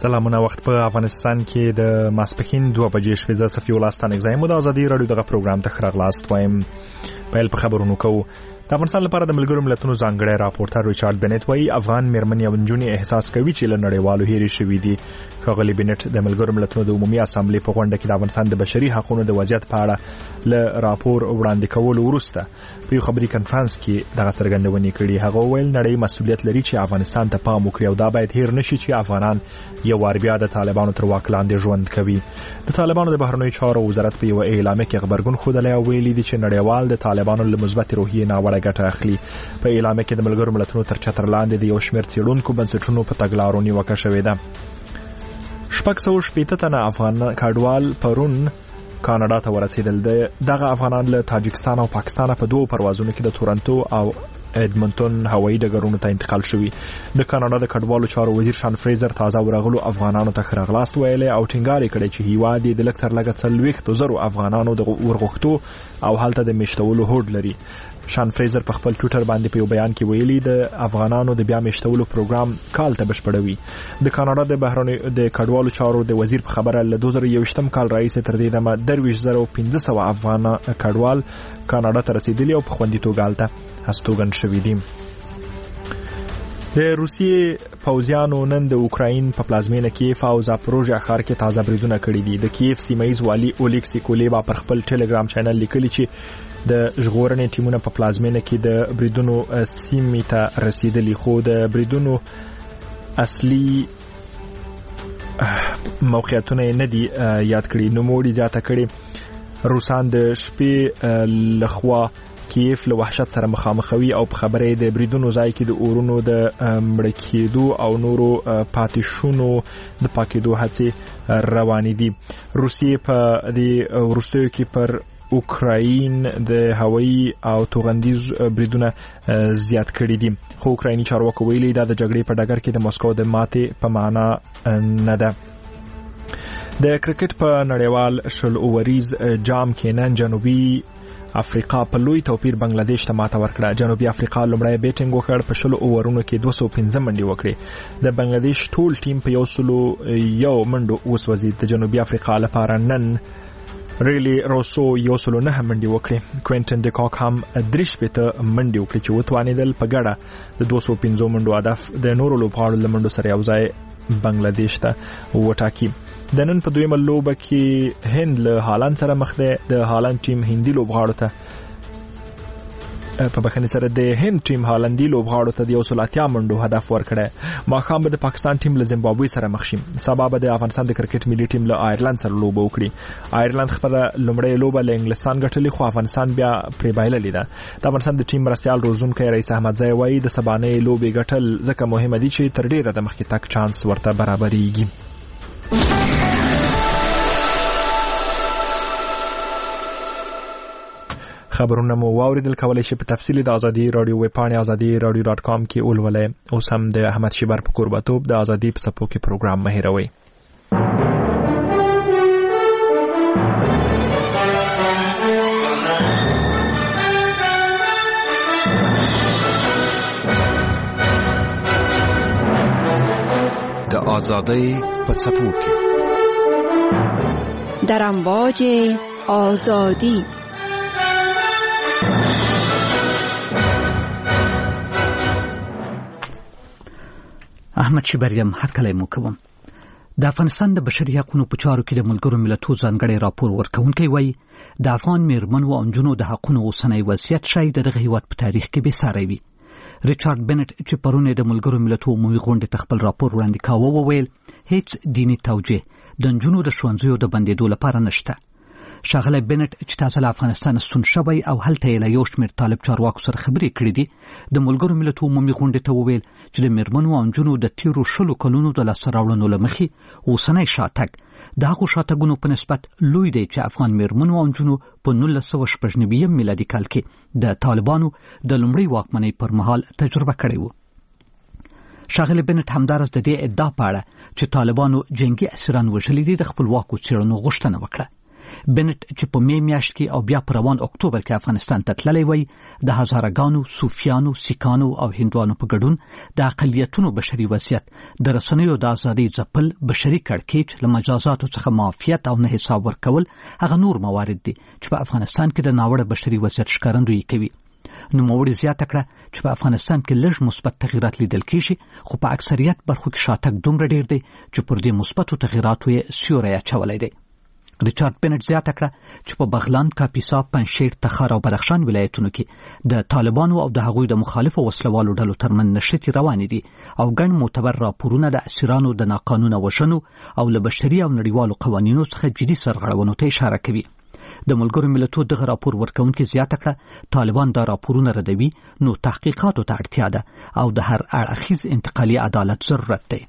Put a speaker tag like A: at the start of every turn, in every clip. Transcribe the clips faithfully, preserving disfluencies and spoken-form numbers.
A: سلامونه. وخت په افغانستان کې د ماسپښین دوه بجې شوې. زه صفي الله ستانک زایم د ازادي رادیو دغه پروګرام ته ښه راغلاست وایم. پیل په خبرونو کوو. د افغانستان لپاره د ملګرو ملتونو ځانګړی راپورټر ریچارډ بنټ وایي افغان میرمنې او نجونې احساس کوي چې له نړیوالو هېرې شوي دي. ښاغلي بنټ د ملګرو ملتونو د عمومي اسامبلې په غونډه کې د افغانستان د بشري حقوقو د وضعیت په اړه له راپور وړاندې کولو وروسته په یو خبري کنفرانس کې دغه څرګندونې کړې. هغه وویل نړۍ مسؤلیت لري چې افغانستان ته پام وکړي او دا باید هېر نشي چې افغانان یو وار بیا د طالبانو تر واک لاندې ژوند کوي. د طالبانو د بهرنیو چارو وزارت په یو اعلامیه کې خبرګون ښودلی او ویلي دي چې نړیوال د طالبانو له مثبت روحیې ناوړه ګټه اخلي. په اعلامیه کې د ملګرو ملتونو تر چتر لاندې د یو شمېر څېړونکو بنسټونو په تګلارو نیوکه شوې ده. شپږ سوه شپېته تنه افغان کډوال پرون کاناډا ته ورسېدل. دغه افغانان له تاجکستان او پاکستان په دوه پروازونو کې د تورنټو او ایډمنټون هوایي ډګرونو ته انتقال شوي. د کاناډا د کډوالو چارو وزیر شان فریزر تازه ورغلو افغانانو ته ښه راغلاست ویلي او ټینګار کړی چې هیواد یې د لږ تر لږه څلوېښتو زرو افغانانو د ورغښتو او هلته د میشتولو هوډ لري. شان فریزر په خپل ټویټر باندې په یو بیان کې ویلي د افغانانو د بیا میشتولو پروګرام کال ته بشپړوي. د کاناډا د بهرنیو د کډوالو چارو د وزیر په خبره له دوه زره یوویشتم کال راهیسې تر دې دمه درویشت زره او پنځه سوه افغان کډوال کاناډا ته رسیدلي او په خوندیتوب هلته هستوګن شوي دي. د روسیې پوځیانو نن د اوکراین په پلازمینه کیف او زاپروژیا ښار کې تازه بریدونه کړي دي. د کیف سیمه‌ییز والي اولیکسی کولیبا پر خپل ټلګرام چینل لیکلي چې د ژغورنې ټیمونه په پلازمینه کې د بریدونو سیمې ته رسیدلي، خو د بریدونو اصلي موقعیتونه نه دي یاد کړي. نوموړي زیاته کړي روسان د شپې لخوا کیف له وحشت سره مخامخوي او په خبره د بریدونو ځای کې د اورونو د مړ کېدو او نورو پاتېشونو د پاکېدو هڅې روانې دي. روسیې په دې وروستیو کې پر اوکراین د هوایي او توغندیز بریدونه زیات کړي دي، خو اوکرایني چارواکو ویلي دا د جګړې په ډګر کې د مسکو د ماتې په معنا نه ده. د کرکټ په نړیوال شل اووریز جام کې نن جنوبي افریقا په لوی توپیر بنگلاديش ته ماته ورکړه. جنوبي افریقا لومړی بیټینګ وکړ، په شل اوورونو کې دوه سوه پنځه منډې وکړې. د بنگلاديش ټول ټیم په یو سلو یو منډو وسوځید. د جنوبي افریقا لپاره نن ریلی روسو یو سلو نه منډې وکړې. کوینټن ډي کاک هم درې شپېته منډې وکړې چې وتوانېدل په ګډه د دوه سوه پنځه منډو هدف د نورو لوبغاړو له منډو سره یو ځای بنگلاديش ته وټاکي. د نن په دویمه لوبه کې هند له هالند سره مخ ده. د هالند ټیم هندي لوبغاړو ته په بخښنې سره د هند ټیم هالندي لوبغاړو ته د یو سل اتیا منډو هدف ورکړی. ماښام به د پاکستان ټیم له زیمبابوې سره مخ شي. سبا به د افغانستان د کرکټ ملي ټیم له آیرلند سره لوبه وکړي. آیرلند خپله لومړۍ لوبه له انګلستان ګټلې، خو افغانستان بیا پرې بایللې ده. د افغانستان د ټیم مرستیال روزونکی رئیس احمدزی وایي د سبانۍ لوبې ګټل ځکه مهمه دي چې تر ډیره د مخکې تګ چانس ورته برابرېږي. خبرونه مو واوریدل. کولای شئ په تفصیل د ازادي رادیو ویب پاڼې ازادي رادیو ډاټ کام کې ولولئ. اوس هم د احمد شیبر په قربتوب د ازادي په څپو کې پروګرام مه هېروئ.
B: د ازادۍ په څپو کې
C: در امواج آزادی.
D: احمد شیبریم هرکلی مو کوم. د افغانستان د بشري حقوقو په چارو کې د ملګرو ملتونو ځانګړی راپور ورکوونکی وایي د افغان میرمنو او نجونو د حقوقو اوسنی وضعیت شاید دغه هیواد په تاریخ کې بېساری وي. ریچارډ بنټ چې پرون د ملګرو ملتونو عمومي غونډې ته خپل راپور وړاندې کاوه وویل هیڅ دیني توجیه د نجونو د ښوونځیو د بندېدو لپاره نشته. ښاغلی بنټ چې تازه له افغانستان ستون شوی او هلته یې له یو شمېر طالب چارواکو سره خبرې کړې دي، د ملګرو ملتونو عمومي غونډې ته وویل چې د میرمنو او نجونو د تیرو شلو کلونو د لاسته راوړنو له مخې اوسنی شاتګ د هغو شاتګونو په نسبت لوی دی چې افغان میرمنو او نجونو په نولس سوه شپږ نوي میلادي کال کې د طالبانو د لومړۍ واکمنۍ پر مهال تجربه کړې وه. ښاغلی بنټ همداراز د دې ادعا په اړه چې طالبانو جنګي اسیران وژلي دي د خپلواکو څېړنو غوښتنه وکړه. بنت چې په می میاشت کې او بیا په روان اکتوبر کې افغانستان ته تللی وای د هزارګانو صوفیانو سیکانو او هندوانو په ګډون د اقلیتونو بشري وضعیت د رسنیو د ازادي ځپل بشري کړکېچ له مجازاتو څخه معافیت او نه حساب ورکول هغه نور موارد دي چې په افغانستان کې د ناوړه بشري وضعیت ښکارندویي کوي. نو موړي زیاته کړه چې په افغانستان کې لږ مثبت تغیرات لیدل کیږي خو په اکثریت برخو کې شاتګ دومره ډیر دی چې پر دې مثبتو تغیراتو یې سیوری اچولی دی. ریچارډ بنټ زیاته کړه چې په بغلان، کاپیسا، پنجشیر، تخار او بدخشان ولایتونو کې د طالبانو او د هغوی د مخالفو وسلوالو ډلو ترمنځ نښتې روانې دي او ګڼ معتبر راپورونه د اسیرانو د ناقانونه وژنو او له بشري او نړیوالو قوانینو څخه جدي سرغړونو ته اشاره کوي. د ملګرو ملتونو دغه راپور ورکونکي زیاته کړه طالبان دا راپورونه ردوي نو تحقیقاتو ته اړتیا ده او د هر اړخیز انتقالي عدالت ضرورت دی.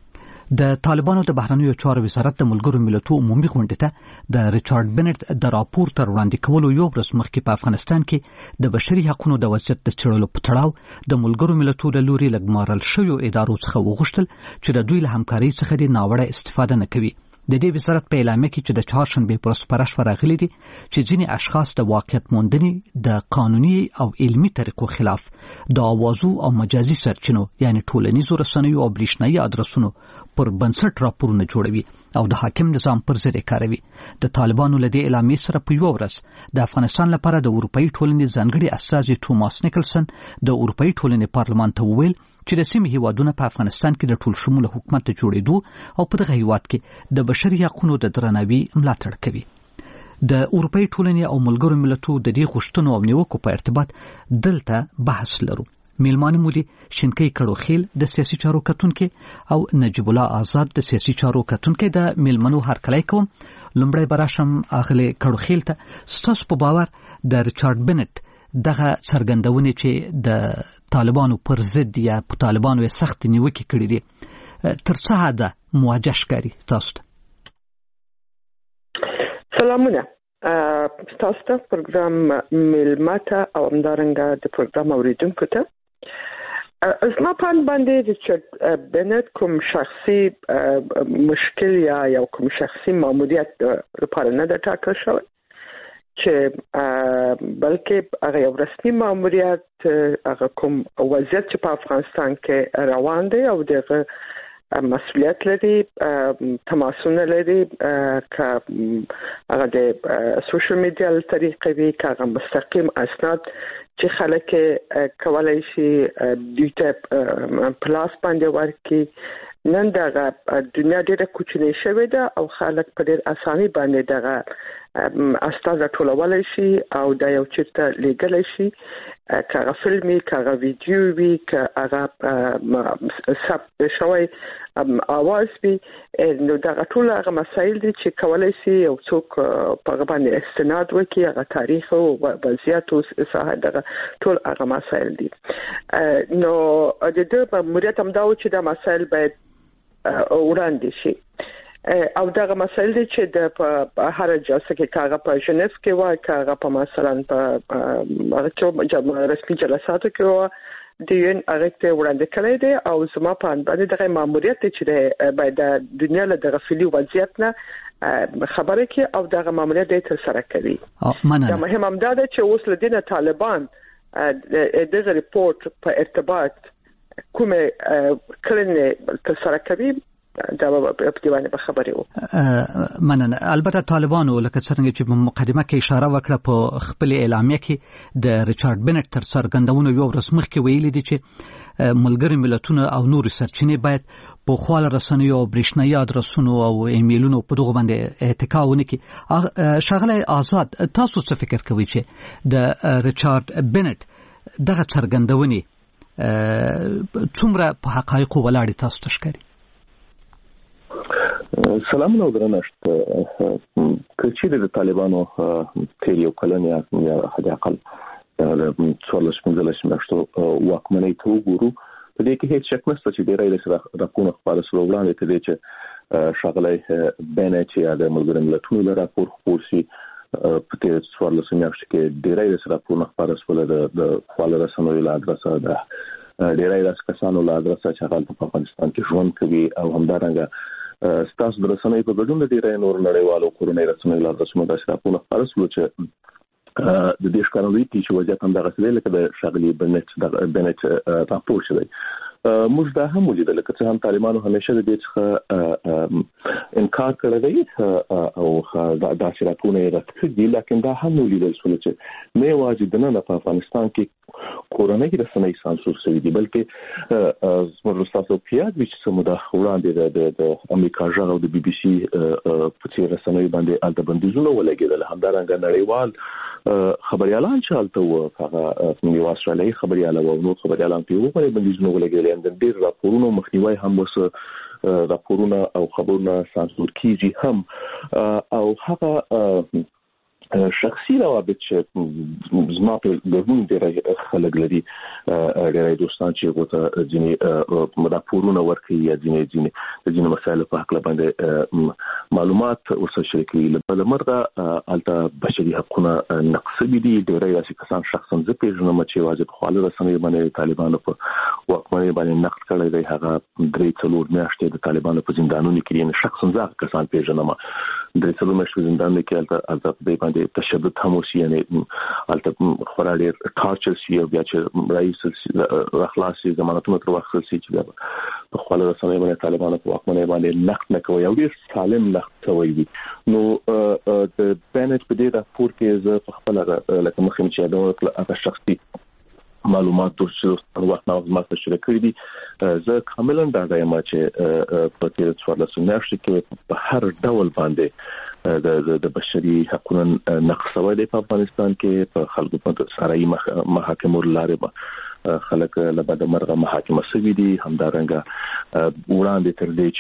D: د طالبانو د بهرنیو چارو وزارت د ملګرو ملتونو عمومي غونډې ته د ریچارډ بنټ د راپور تر وړاندې کولو یو ورځ مخکې په افغانستان کې د بشري حقوقو د وضعیت د څېړلو په تړاو د ملګرو ملتونو له لوري لګمارل شویو ادارو څخه وغوښتل چې د دوی له همکارۍ څخه د ناوړه استفاده نه کوي. د دې وزارت په اعلامیه کې چې د چهارشنبې پر ورځ سپارښت راغلي دي چې ځینې اشخاص د واقعیت موندنې د قانوني او علمي طریقو خلاف د اوازو او مجازي سرچینو یعنی ټولنیزو رسنیو او برېښنایي ادرسونو پر بنسټ راپورونه جوړوي او د حاکم نظام پر ضد کاروي. د طالبانو له دې اعلامیې سره په یو ورځ د افغانستان لپاره د اروپایي ټولنې ځانګړي استازي ټوماس نیکلسن د اروپایي ټولنې پارلمان ته وویل چې د سیمې هیوادونه په افغانستان کې د ټول شموله حکومت د جوړېدو او په دغه هیواد کې د بشري حقوقو د درناوي ملاتړ کوي. د اروپایي ټولنې او ملګرو ملتونو د دې غوښتنو او نیوکو په ارتباط دلته بحث لرو. میلمانه مو دي شینکۍ کړوخیل د سیاسي چارو کتونکي او نجیب الله آزاد د سیاسي چارو کتونکي د میلمنو هرکلی کوم. لومړی براشم اغلی کړوخیل ته ستاسو په باور د ریچارډ بنټ دغه څرګندونې چې د طالبانو پر ضد یا په طالبانو یې سخت نیوکې کړې دي تر څه حده مواجه ښکاري تاسو ته؟
E: سلامونه تاسو ته پروګرام میلمه ته او همدارنګه د پروګرام اوریدونکو ته. زما په اند باندې ریچارډ بنټ کوم شخصي مشکل یا یو کوم شخصي ماموریت لپاره نه ده ټاکل شوی چې بلکې هغه یو رسمي ماموریت هغه کوم وضعیت چې په افغانستان کې روان دی او دغه مسؤلیت لري تماسونه لري که هغه د سوشل میډیا له طریقې وي که هغه مستقیم اسناد چې خلک کولای شي دوی ته پلاس باندې ورکړي. نن دغه دنیا ډېره کوچنۍ شوې ده او خلک په ډېر اساني باندې دغه اسناد ټولولی شي او دا یو چېرته لیږلی شي که هغه فلمي که هغه ویډیو وي که هغه ثبت شوی اواز وي نو دغه ټول هغه مسایل دي چې کولی شي یو څوک په هغه باندې استناد وکړي هغه تاریخ او وضعیت او ساحه دغه ټول هغه مسایل دي. نو د ده ماموریت همدا و چې دا مسایل باید وړاندې شي او دغه مسایل دي چې د په هر جلسه کې کاغه په ژنیف کې وای کاغه په مثلا په هغه رسمي جلساتو کې وای د یون هغه ته وړاندې کړی دی او زما په اند باندې دغه ماموریت چې باید د دنیا له دغه فعلي وضعیت نه خبره کې او دغه ماموریت د تر سره کوي. دا مهم هم دا ده چې اوس له دینه طالبان دغه ریپورت په ارتباط کومه کړنې تر سره کوي دا په دیوانه به خبرې وو.
D: مننه. البته طالبانو لکه څنګه چې په مقدمه کې اشاره وکړه په خپل اعلامیه کې د ریچارډ بنټ تر څرګندونو یو ورځ مخکې ویلي دي چې ملګري ملتونه او نور سرچینې باید په خپل رسنیو او برېښنایي ادرسونو او ایمیلونو په دغه باندې اتکا ونه کړي. شغله آزاد تاسو څه فکر کوئ چې د ریچارډ بنټ دغه څرګندونې څومره په حقایقو ولاړې تاسو ته ښکاري؟
F: سلام نو درنښت. که چیرې د طالبانو تیر یو کلن یا حد اقل څوارلس پنځلس میاشتو واکمنۍ ته وګورو په دې کې هیڅ شک نشته چې ډېری د راپورونو خپاره سره وړاندې ته دی چې ښاغلی بنټ یا د ملګرو ملتونو له راپور خپور شي په تیر څوارلس میاشتو کې ډېری د راپورونو خپاره سوله د خپل رسنیو له ادرسه ده ډېری داسې کسانو له ادرسه چې هغه په افغانستان کې ژوند کوي او همدارنګه ستاسو د رسنۍ په ګډون د ډیرې نور نړیوالو کورنۍ رسنۍ لاره رسمه د شراپونه خلاص ول چې د دې ښکارندوی چې وضعیت هم دغه څه لکه د شغلي بنت د بنت راپور شوی موږ دا هم ولیدل چې هم طالبانو همیشه د دې څخه انکار کړی دی او دا شراپونه رد کړي لکه دا هم ولیدل چې نه واجب نه په افغانستان کې کورنۍ رسنۍ سانسور شوی دی بلکې زموږ تاسو پیاد چې سمو دا وړاندې د امریکا ژغ او د بي بي سي په څیر رسنۍ باندې الته بندیزونه ولګیدل همدارنګه نړیوال خبريالان چې الته و هغه یو استرالیایي خبريال او نو خبريالان په یو باندې بندیزونه ولګیدل د ډیر راپورونو مخنیوي هم وسه راپورونه او خبرونه سانسور کیږي هم او هغه شخصي روابط چې زما په ګډون ډېر خلک لري ډېر دوستان چې وته ځینې راپورونه ورکوي یا ځینې ځینې ځینې مسایل په حق باندې معلومات ورسره شریکوي له مرغه الته بشري حقوقونه نقص دي ډېر راسي کسان شخصا زه پیژنم چې واجب خپل رسنۍ باندې طالبانو په واکمنۍ باندې نقد کړی دی هغه درې څلور میاشتې د طالبانو په زندانونو کې نه شخصا زه کسان پیژنم درې څلور میاشتې زندان کې الته الته د تشدد هم وسی یعنی الته خورا ډېر ټارچر سی او بیا چې رئیس اخلاصي ضمانتونه تر وخت سي چې په خپل رسنۍ باندې طالبانو په واکمنۍ باندې نقد نه کوي او ډېر سالم نقد کوي نو د بنت په دې راپور کې زه په خپل لکه مخکې چې دا هغه شخصي معلومات د څه وخت نه زموږ سره کړی دي زه کاملا دا وایم چې په تیر څوارلس میاشتې کې په هر ډول باندې د د بشري حقوقو نقص وایي په افغانستان کې په خلکو په ساري محاکمو لارې خلک له بعد مرغه محاکمه سوي دي همدارنګه وړاندې تر دې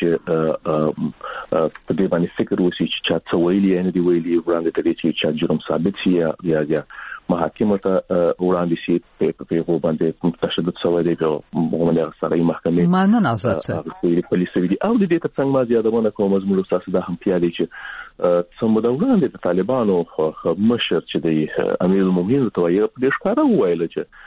F: چې په دې باندې فکر وسی چې چا څه ویلي نه دی ویلي وړاندې تر دې چې چا جرم ثابت شي یا یا محاکمه ته وړاندې شي په پیغو باندې تشدد شوی دی او موږ سره یې محکمه
D: مانن آزاد
F: سره پولیس ویلي او د دې ترڅنګ ما زیاتونه کوم زموږ ساسه د هم پیالي چې څومره وړاندې د طالبانو مشر چې د امیر المؤمنین ته یې په دې ښکارا ویل چې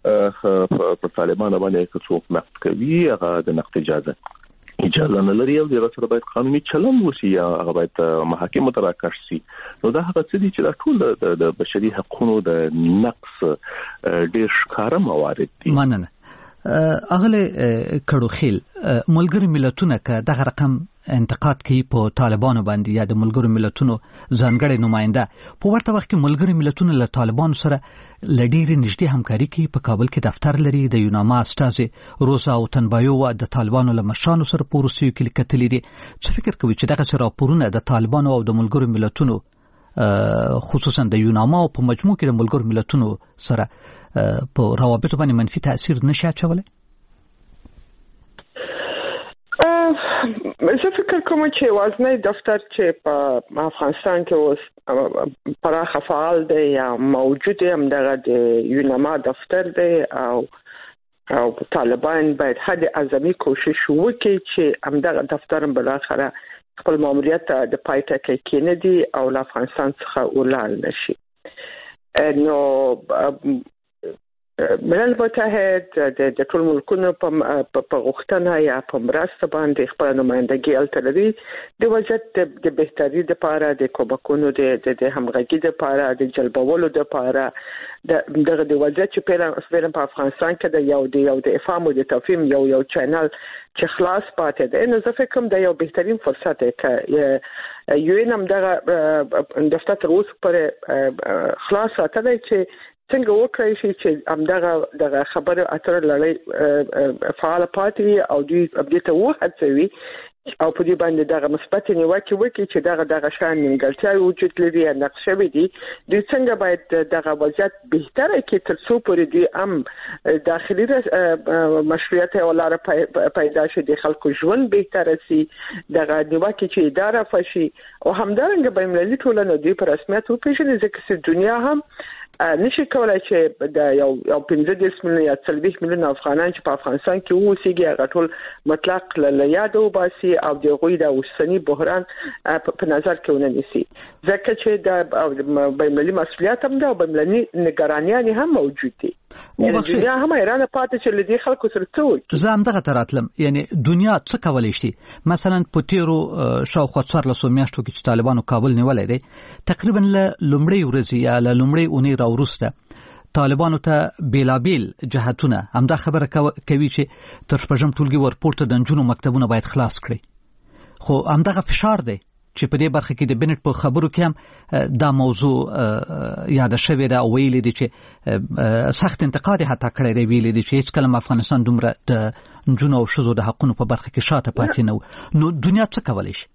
F: په طالبانو باندې څوک نقد کوي هغه د نقد اجازه اجازه نه لري او د سره باید قانوني چلن وشي یا هغه باید محاکمه ته راکښ شي نو دا هغه څه دي چې دا ټول د بشري حقوقو د نقص ډېر ښکاره موارد دي
D: مننه اغله کړو خیل ملګری ملتونه که دغه رقم انتقاد کوي په طالبانو باندې یا د ملګری ملتونو ځانګړي نماینده په ورته وخت کې ملګری ملتونه له طالبانو سره لډيري نږدې همکاري کوي په کابل کې دفتر لري د یوناما استاذ روزا او تنبایو د طالبانو له مشرانو سره په روسیو کې لیکلي دي څه فکر کوي چې دغه راپورونه د طالبانو او د ملګری ملتونو خصوصا د یوناما او په مجموع کې د ملګری ملتونو سره په روابط باندې منفي تاثیر نشي اچولای
E: زه فکر کوم چې وازنه دفتر چې په افغانستان کې اوس پراخه فعال دی یا موجود هم دغه د یوناما دفتر دی او او طالبان باید حد اعظمي کوشش وکړي چې همدغه دفتر هم بالاخره خپل ماموریت د پای ټکی کې نه دی او له افغانستان څخه ولال نشي نو ملل متحد د ټول ملکونو په غوښتنه یا په مرسته باندې خپل نمائندګي التلري د وضعیت د بهتري لپاره د کومکونو د د همغږي لپاره د جلبولو لپاره دغه د وضعیت چې په په افغانستان کې د یو د یو د افهام او د تفهیم یو یو چینل چې خلاص پاتې دی نو زه فکر کوم د یو بهترین فرصت دی چې یو نم دغه دفتر تر اوسه پر خلاص ساتلی چې څنګه وکړای شي چې همدغه دغه خبره اتر لړۍ فعال پاتې او دوی ابدیټ وهڅوي او په دې باندې دغه مثبت نیوکه وکړي چې دغه دغه شان نیمګړتیا وجود لري یا نقص شوی دي دوی څنګه باید دغه وضعیت بهتره کړي تر څو پورې دوی هم داخلي مشروعیت او لاره پیدا شي د خلکو ژوند بهتره شي دغه نیوکه چې اداره فشي او همدارنګه بین المللي ټولنه دوی په رسمیت وپیژني ځکه چې دنیا هم نشي کولای چې د یو یو پنځه دېرش میلیون یا څلوېښت میلیون افغانان چې په افغانستان کې اوسېږي هغه ټول مطلق له یاده وباسي او د هغوی د اوسني بحران په نظر کې ونه نیسي ځکه چې د بین المللي مسؤلیت هم ده او بین المللي نگرانیان هم موجود دي دنیا هم ایران پاتې چې لدی خلکو سره څه
D: زه هم دغه تراتلم یعنی دنیا څه کولای شي مثلا په تیرو شاوخوا څوارلسو میاشتو کې چې طالبانو کابل نیولای دی تقریبا له لومړۍ ورځې یا له لومړۍ اونۍ راوروسته طالبانو ته بیلابیل جهتونه همدا خبره کوي چې تر شپږم ټولګي ورپورته د نجونو مکتبونه باید خلاص کړي خو همدغه فشار دی چې په دې برخه کې د بنټ په خبرو کې هم دا موضوع یاد شوې ده او ویلي دي چې سخت انتقاد حتی کړی دی ویلي دي چې هیڅ کله افغانستان دومره د نجونو او ښځو د حقونو په برخه کې شاته پاتې نه و نو دنیا څه کولی شي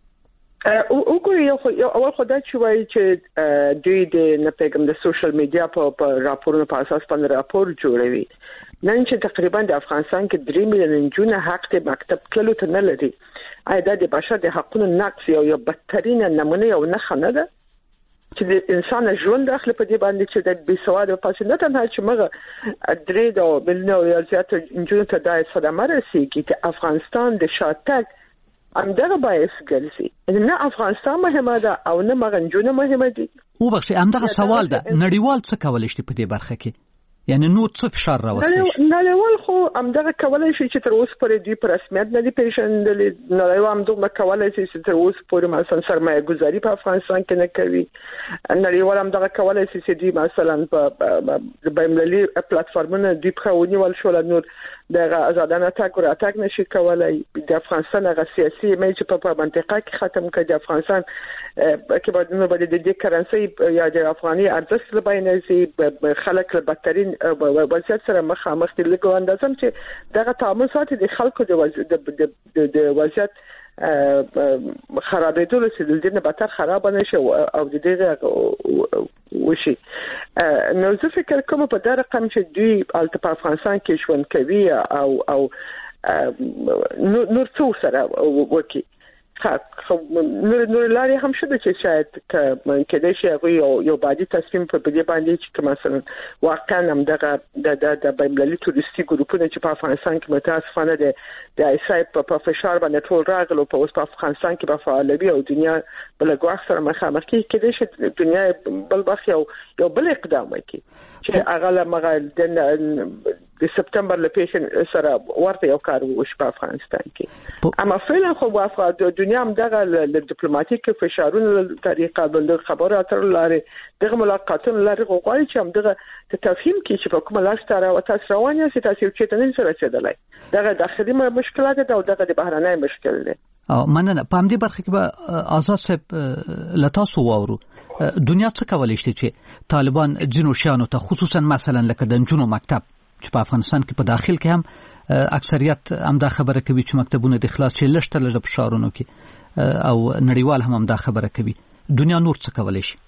E: وګورئ یو اول خو دا چې وایي چې دوی د نه پیغام د سوشل میډیا په راپورونو په اساس باندې راپور جوړوي نن چې تقریبا د افغانستان کې درې میلیون نجونې حق د مکتب تللو ته نه لري آیا دا د بشر د حقونو نقض یو یو بدترین نمونه یو نه نه ده چې د انسان ژوند اخلي په دې باندې چې د بې سواده پاتې نه تنها چې موږ درې د میلیون یا زیات نجونو ته د صدمه رسیږي چې افغانستان د شاتګ همدغه باعث ګرځي نه افغانستان مهمه ده او نه مغه نجونه مهمه دي
D: وبخښئ همدغه سوال ده نړیوال څه کولی شي په دې برخه کې یعنی نو څه فشار راوستي شي
E: نړیوال خو همدغه کولای شي چې تر اوسه پورې دوی په رسمیت نه دي پیژندلې نړیوال همدغه کولای شي چې تر اوسه پورې مثلا سرمایه گذاري په افغانستان کې نه کوي نړیوال همدغه کولای شي چې دوی مثلا په بین‌المللي پلیټفارمونو دوی په ونیول شو نور د آزادانه تګ او راتګ نشي کولای د افغانستان هغه سیاسي میچ په منطقه کې ختم کړي د افغانستان کې باید نو باید د دې کرنسي یا د افغاني ارزښت لباینه خلک له بدترین وضعیت سره مخامخ دي لکه اندازم چې دغه تعامل ساتي د خلکو د د وضعیت خرابېدل چې د دې نه بدتر خراب نشي او د دې وشي نو زه فکر کوم په دا رقم چې دوی البته په افغانستان کې ژوند کوي او او نور څو سره وکي خو نور نور لاري هم شته چې شاید کله چې هغه یو یو باندې تصمیم په دې باندې چې مثلا واقعا هم دغه د د بین‌المللي تورستي ګروپونه چې په افغانستان کې متاسفانه د د ایسای په فشار باندې ټول راغلو په اوس په افغانستان کې په فعالوي او دنیا بل غواخ سره مخامخ کې کله چې دنیا بل بخ یو یو بل اقدام کوي چې هغه لمغه د سپتمبر لپاره سره ورته یو کار وشي په افغانستان کې اما فعلا خو وافق د دنیا هم دغه د ډیپلوماټیک فشارونو طریقه بل خبرو اترو لاري دغه ملاقاتونو لاري غواړي چې هم دغه ته تفهیم کې چې په کومه لار ستاره او تاسو روانه سي تاسو چې تنه سره رسیدلای دغه داخلي مشکلات او دغه د بهرنۍ مشکل دي
D: او مننه په همدې برخه کې به آزاد صاحب لتاسو واورو دنیا څه کولای شي چې طالبان جنو شانو ته خصوصا مثلا لکه د جنو مکتب چې په افغانستان کې په داخل کې هم اکثریت هم دا خبره کوي چې مکتبونه د خلاص شي لشته لږ په شارونو کې او نړیوال هم هم دا خبره کوي دنیا نور څه کولای شي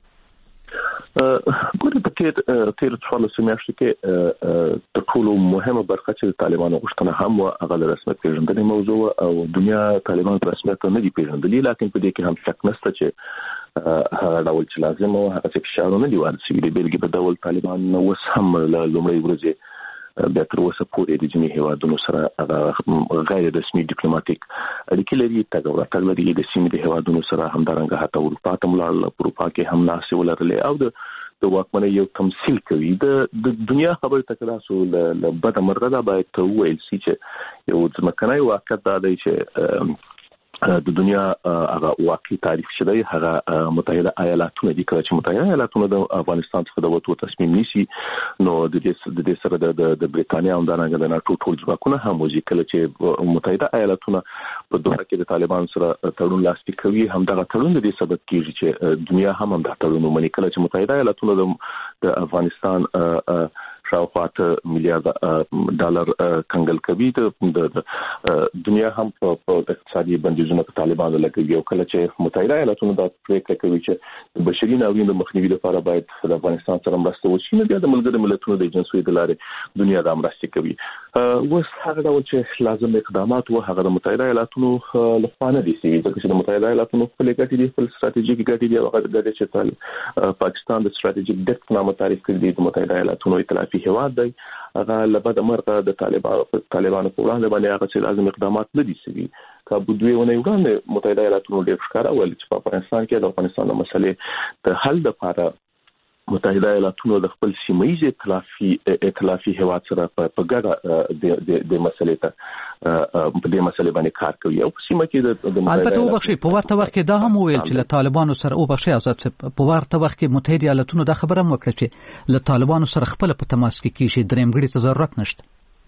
F: ګوره په تیر تیر څوارلسو میاشتو کې د ټولو مهمه برخه چې طالبانو غوښتنه هم و هغه د رسمیت پیژندنې موضوع او دنیا طالبان په رسمیت نه دي پیژندلي لکه په دې کې هم شک نشته چې هغه ډول چې لازم او هغه چې فشارونه دي ورسېږي د بیلګې په ډول طالبان نو وس هم له لومړۍ ورځې بیا تر اوسه پورې د جنې هیوادونو سره هغه غیر رسمي ډیپلوماټیک اړیکې لري تګ ورتګ لري د سیمې د هیوادونو سره همدارنګه حتی اروپا ته ولاړل په اروپا کې هم ناسې ولرلې او د د واکمنۍ یو تمثيل کوي د دنیا خبره تکرا سو له بده مرغه دا باید ته ویل سي چې یو ځمکنای واقعیت دا دی چې د دنیا هغه واقعي تاریخ شوی هغه متحده ایالاتونه دي چې متحده ایالاتونه د افغانستان څخه د وټو تصمیم نیسي نو د دې د دې سره د د بریټانیا هم دا نه د ناتو ټول ځواکونه هم موزي کله چې متحده ایالاتونه په دوه کې د طالبان سره تړون لاسلیک کوي هم دا تړون د دې سبب کیږي چې دنیا هم هم دا تړون ومني کله چې متحده ایالاتونه د افغانستان شاوخوا میلیارډ ډالر کنګل کوي د دنیا هم په اقتصادي بندیزونو په طالبانو لګوي او کله چې متحده ایالاتونه دا پریکړه کوي چې د بشري ناورین د مخنیوي لپاره باید د افغانستان سره مرسته وشي نو بیا د ملګرو ملتونو د ایجنسیو د لارې دنیا د مرستې کوي اوس هغه ډول چې لازم اقدامات و هغه د متحده ایالاتونو لخوا نه دي ځکه چې د متحده ایالاتونو خپل ګټې دي خپل ستراتیژیک ګټې دي او هغه د چې تعالی پاکستان د ستراتیژیک ډیپت نامه تعریف کړی د متحده ایالاتونو ائتلافي هواد دی هغه لبد مرغه د طالبانو طالبانو په وړاندې باندې هغه چې لازم اقدامات نه دي سوي کابو دوی ونه وړاندې متحده ایالاتونو ډېر ښکارا ول چې په افغانستان کې د افغانستان د مسلې د حل لپاره متحده ایالاتونو د خپل سیمایي ائتلافي ائتلافي هواد سره په ګډه د د مسلې ته په دې مسلې باندې کار کوي او سیمه کې د
D: البته وبخښي په ورته وخت کې دا هم ویل چې له طالبانو سره وبخښي آزاد په ورته وخت کې متحده ایالاتونو دا خبره هم وکړه چې له طالبانو سره خپل په تماس کې کیږي درېمګړي ته ضرورت نشته.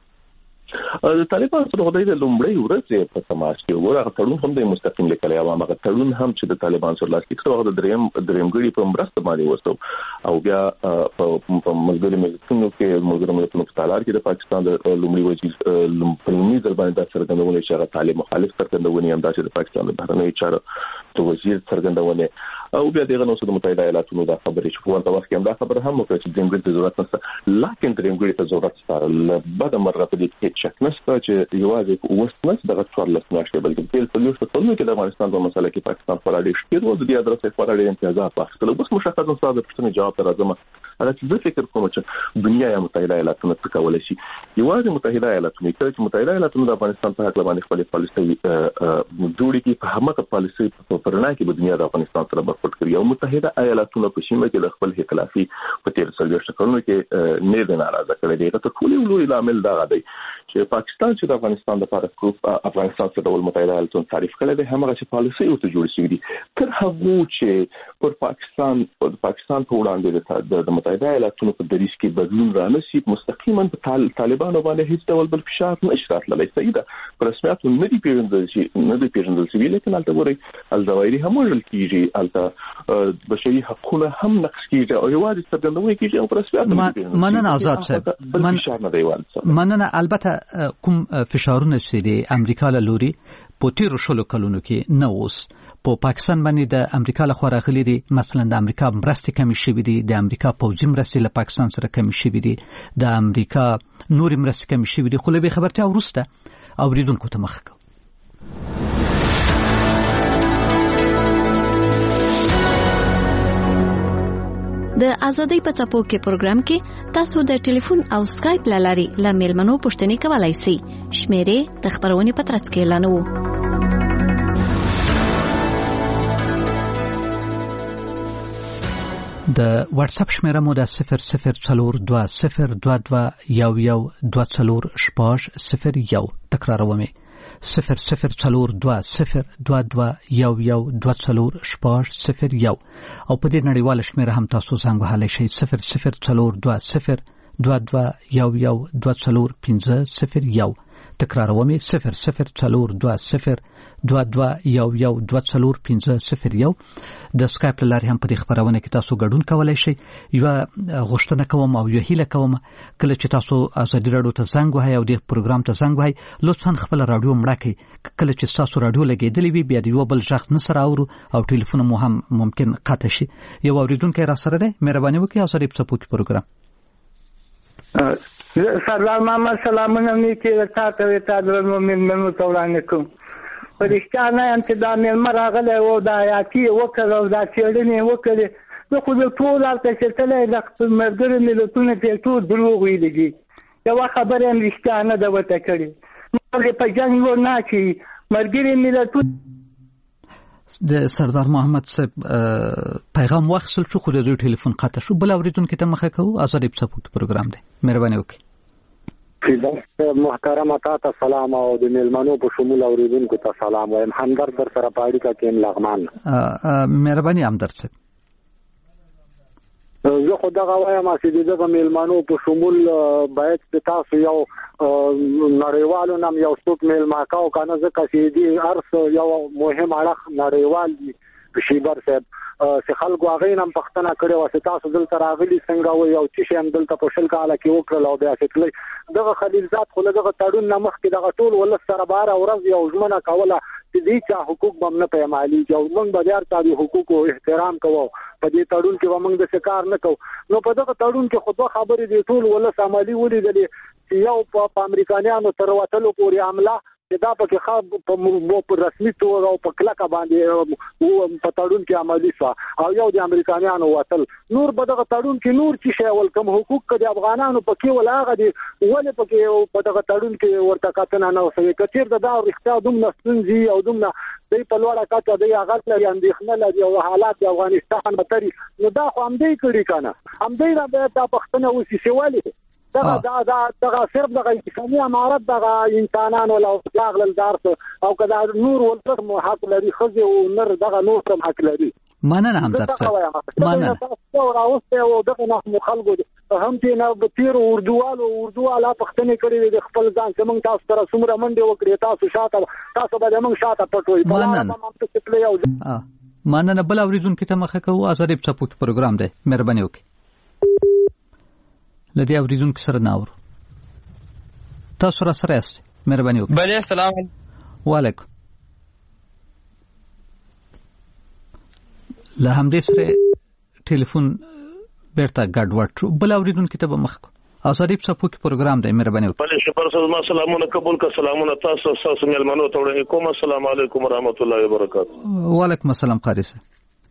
F: د طالبان سره د لومړی ورځې په تماس کې ورغه تړون هم د مستقیم لیکلي او هغه تړون هم چې د طالبان سره لاسلیک شو د دریم درېمګړي په مرسته باندې وسو او بیا په ملګری ملتونو کې ملګری ملتونو په تالار کې د پاکستان د لومړي وزیر لومړي ځل باندې د څرګندونې چې هغه طالب مخالف څرګندونې هم د پاکستان د بهرنیو چارو د وزیر څرګندونې او بیا دغه نو د متحده ایالاتونو د خبرې چې په ورته وخت کې هم دا خبره هم وکړه چې درېمګړي ته ضرورت نشته لکه درېمګړي ته ضرورت شته بعد مرغه په دې کې شک نشته چې یوازې وسنس دغه څوار لسناشته بلکې په تلوس په ټولنه کې د افغانستان په مسله کې پاکستان فراډي شپږ ورځې د ادرسې فراډي امتیازات واخیستل بس مشخص نصاب د پښتني جواب راځم هغه چې فکر کوم چې دنیا یا متحده ایالاتونو څخه کولای شي یوازې متحده ایالاتونو چې متحده ایالاتونو د افغانستان په حق باندې خپل پالیسي جوړې کې په همغه پالیسي په پرنا کې د دنیا د افغانستان سره برخورد کوي او متحده ایالاتونو په سیمه کې د خپل ائتلافي په تیر څلوېښت کلونو کې نه د ناراضه کړي دي ته ټول لوی عامل دا غدي چې پاکستان چې د افغانستان لپاره کوپ افغانستان سره د متحده ایالاتونو تعریف کړي دي همغه چې پالیسي او ته جوړ شي دي تر هغه چې پر پاکستان پر پاکستان په وړاندې د متحده ایالاتونو په دریس کې بدلون رانسی مستقیما په طالبانو باندې هیڅ ډول بل فشار نشته راتللی سیده پر رسمیت نه دی پیژندل شي نه دی پیژندل شي لیکن البته وري الزوایری هم وژل کیږي البته بشري حقوقونه هم نقض کیږي او یوازې څرګندونه کیږي او پر رسمیت
D: مننه آزاد صاحب
F: من فشار نه دی
D: مننه البته کوم فشارونه چې د امریکا له لوري په تیر شلو کلونو کې نه اوس په پاکستان باندې د امریکا له خوا راغلي دي مثلا د امریکا مرستې کمی شوې دي د امریکا پوځي مرستې له پاکستان سره کمی شوې دي د امریکا نوري مرستې کمی شوې دي خو له خبرتیا وروسته اوریدونکو ته مخ کو
C: د ازادۍ په څپو کې پروګرام کې تاسو د ټلیفون او سکایپ لاري له میلمنو پوښتنې کولای شئ. شمیرې د خبرونې په ترڅ کې اعلانوو.
D: د واتس اپ شمیره مو د صفر صفر څلور دوه صفر دوه دوه یو یو دوه څلور شپږ صفر یو تکراروم صفر صفر څلور دوه صفر دوه دوه یو یو دوه څلور شپږ صفر یو او په دې نړیواله شمیره هم تاسو زنګ وهلی شئ صفر صفر څلور دوه صفر دوه دوه یو یو دوه څلور پنځه صفر یو تکراروم صفر صفر څلور دوه صفر دوه دوه یو یو دوه څلور پنځه صفر یو د سکایپ لاري هم په دې خبرونه کې تاسو ګډون کولای شئ. یو غوښتنه کوم او یو هیله کوم کله چې تاسو ازادي رادیو ته زنګ وهئ او د پروګرام ته زنګ وهئ لطفا خپل رادیو مړه کړئ. کله چې تاسو رادیو لګیدلې وي بیا د یو بل ځخ نه سره اورو او ټلیفون مو هم ممکن قطع شي. یو اوریدونکو را سره ده مهرباني وکړئ ازادي په څپو کې پروګرام.
G: سردار محمد سلامونه می کې تاسو ته تاسو مومن منو تولانه کوم پرشتہ نه یم چې دا مېلمه راغلی و دا حیاتي وکړ او دا څېړنې وکړې زه خو د ټول هلته چې تللی د خپل ملګرو ملتونو ته ټول دروغ ویلي دي یوه خبره هم رښتیا نه ده ورته کړې مګر په جنګ ور نه اچوي ملګري ملتونه
D: د سردار محمد صاحب پیغام واخیستل شو خو د دوی ټلیفون قطع شو. بل اورېدونکي ته مخه کوو ازادي په څپو کې پروګرام دی مهرباني وکړئ.
H: محترم تاسو سلام او د میلمنو په شمول اوریدونکو ته سلام وایم. همدرد در سره پاړی کا کیم لغمان
D: مهرباني همدرد صاحب
H: زه خو دغه وایم چې دغه میلمنو په شمول باید تاسو یو نړیوالو نام یو څوک میلمه کاو کنه ځکه چې دی ارس یو مهم اړه نړیوال دی شیبر صاحب چې خلکو هغه نام پښتنه کړي واسه تاسو دلته راغلي څنګه و یو چې هم دلته په شل کاله کې وکړل او بیا چې دغه خلیلزاد خو دغه تړون نمخ کې دغه ټول ول سره بار او ورځ یو ځمنه کوله چې دې چا حقوق بم نه پیمالي او موږ به یار تاسو حقوقو احترام کوو په دې تړون کې موږ د شکار نه کوو نو په دغه تړون کې خو دوه خبرې دي ټول ول سمالي ولې دي چې یو په امریکایانو تر وټلو پورې عمله دا پکې خاص په رسمي توګه او په کلکه باندې او په تړون کې عملي شو او یو د امریکایانو وتل نور به دغه تړون کې نور چې شی ولکم حقوق د افغانانو پکې ولاغه دي ولې پکې په دغه تړون کې ورته کتنه نه وسوي کثیر د دا اختیار دوم نسنځي او دوم نه د په لوړه کاته د هغه لري اندېښنه لري او حالات د افغانستان متري نو دا خو هم دې کړی کنه هم دې را به تا پښتنه وسی سیوالي دا دا دا دا صرف د انساني امارت د انسانانو له اخلاق له دارت او کدا نور ولته حق لري خزي او نر دغه نور هم حق لري
D: مننه هم درسه مننه
H: او راوسته او دغه نه خلکو هم ته نه بتیر اردوالو اردواله پښتنه کړی د خپل ځان څنګه تاسو سره سمره منډه وکړي تاسو شاته تاسو به موږ شاته پټوي
D: مننه مننه بل اوریدون کې ته مخه کوو ازادي په سپوت پروګرام دی مهرباني وکړئ لدی اوریدون کې سره ناور تاسو را سره است مهرباني وکړئ
I: بله السلام
D: وعلیکم له همدې سره ټلیفون بیرته ګډوډ شو بل اوریدون کې ته مخ ازادي په سپوت پروګرام دی مهرباني وکړئ
J: بله شکر سلام سلامونه قبول کا سلامونه تاسو تاسو ملمنو ته وړاندې کوم السلام علیکم ورحمت الله وبرکاته
D: وعلیکم السلام قاری صاحب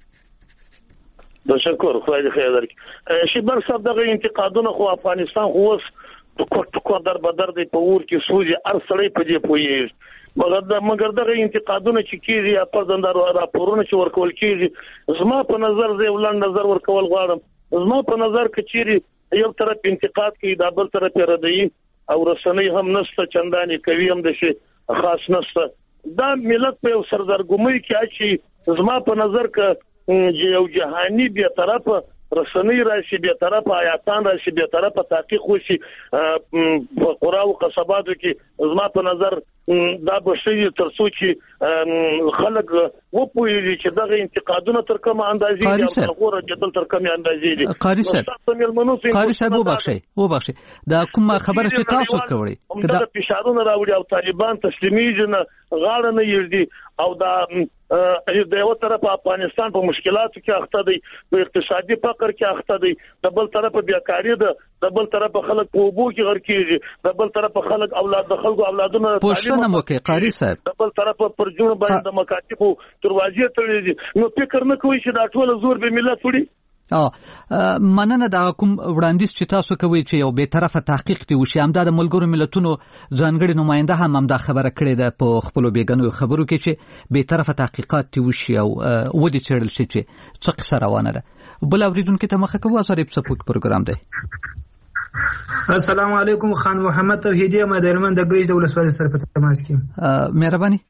J: د شکر خدای دې خیر درکړي شي بر صاحب دغه انتقادونه خو افغانستان خو اوس ټکو ټکو در بدر دی په ور کې سوجي ار سړی په دې پوي مګر د مګر دغه انتقادونه چې کیږي په زندار راپورونه چې ورکول کیږي زما په نظر زه ولن نظر ورکول غواړم زما په نظر کچيري یو طرف انتقاد کوي دا بل طرف ردی او رسنۍ هم نسته چنداني کوي هم د شي خاص نسته دا ملت په سردرګمۍ کې اچي زما په نظر ک یو جهاني به طرفه رسنۍ راشي به طرفه آیاتان راشي به طرفه تحقیق وشي په قرا او قصباتو کې زما په نظر دا بشي ترڅو چې خلک و پوهیږي چې دغه انتقادونه تر کومه اندازې دي او جدل تر کومه اندازې دي
D: قاری صاحب قاری صاحب وبخښي وبخښي دا کومه خبره چې تاسو کوي
J: دا فشارونه راوړي او طالبان تسلیمیږي نه غاړه نه یږي او دا د یو طرف افغانستان په مشکلاتو کې اخته دي په اقتصادي فقر کې اخته دي د بل طرف بیکاری ده د بل طرف خلک په وبو کې غر کېږي د بل طرف خلک اولاد د خلکو اولادونه
D: پوښتنه مو کوي قاری صاحب
J: د بل طرف پر جوړ باندې د مکاتبو دروازې تړلې نو فکر نه کوي چې دا ټول زور به ملت وړي
D: اه مننه دا کوم وړاندیز چې تاسو کوي چې یو به طرفه تحقیق دی وشي هم د ملګرو ملتونو ځانګړي نماینده هم هم دا خبره کړې ده په خپل بیګنو خبرو کې چې به طرفه تحقیقات دی وشي او ودی چړل شي چې څه قصه روانه ده بل اوریدونکو ته مخه کوو ازاري سپورت پروګرام دی
K: السلام علیکم خان محمد توحیدی مدرمن د ګریج د ولسوالۍ سره په تماس کې
D: مهرباني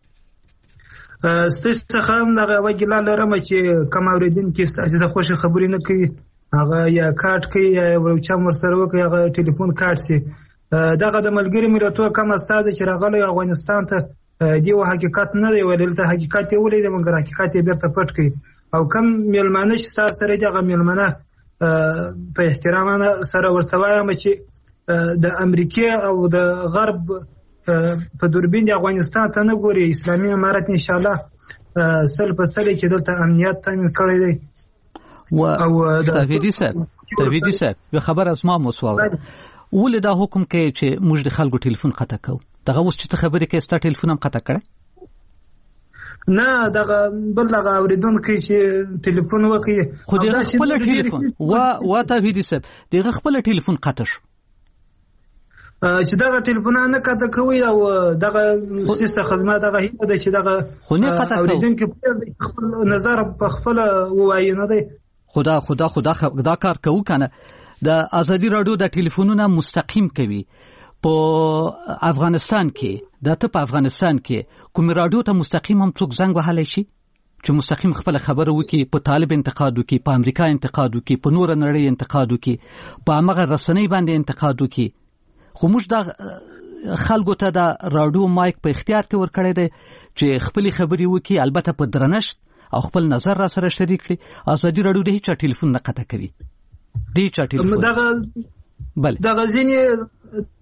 K: ستاسو څخه هم دغه وګړه لرم چې کوم اوریدون کې ستاسو د خوشي خبرې نه کوي هغه یا کارت کوي یا ورچا مر سره وکي هغه ټلیفون کارت سي دغه د ملګری ملتونو کوم استاد چې راغلی افغانستان ته دی او حقیقت نه دی ویل ته حقیقت یې ولید مګر حقیقت یې بیرته پټ کوي او کوم ملمانه چې تاسو سره دغه ملمانه په احترام سره ورته وایم چې د امریکا او د غرب په دوربین د افغانستان ته نه ګوري اسلامي امارت ان شاء الله سل په سل کې دلته امنیت تامین کړی دی
D: او توحیدی صاحب توحیدی صاحب یو خبر اسما مسواوره ولې دا حکم کوي چې موږ د خلکو ټلیفون قطع کوو دغه اوس چې خبرې کوي ستا ټلیفون هم قطع کړی
K: نه دغه بل دغه اوریدونکو چې ټلیفون وکړي
D: خو دغه خپل ټلیفون وا وا توحیدی صاحب دغه خپل ټلیفون قطع شو
K: چې دغه ټلیفون نه قطع کوي او دغه سیسه خدمات دغه هیڅ د چې دغه
D: خو نه قطع کوي
K: اوریدونکو خپل نظر په خپل وایي نه دی
D: خدا خدا خدا دا کار کوو کنه د ازادي رادیو د ټلیفونونو مستقیم کوي په افغانستان کې د ته په افغانستان کې کوم رادیو ته مستقیم هم څوک زنګ وهلی شي چې مستقیم خپل خبره وکي په طالب انتقاد وکي په امریکا انتقاد وکي په نور نړۍ انتقاد وکي په هغه رسنۍ باندې انتقاد وکي خو موږ دا خلکو ته دا رادیو مایک په اختیار کې ورکړی دی چې خپل خبرې وکي البته په درنښت او خپل نظر را سره شریک کړي ازادي رادیو د هیڅ ټلیفون نه قطع کوي دی چا ټلیفون
K: دغه
D: بل
K: دغه ځینې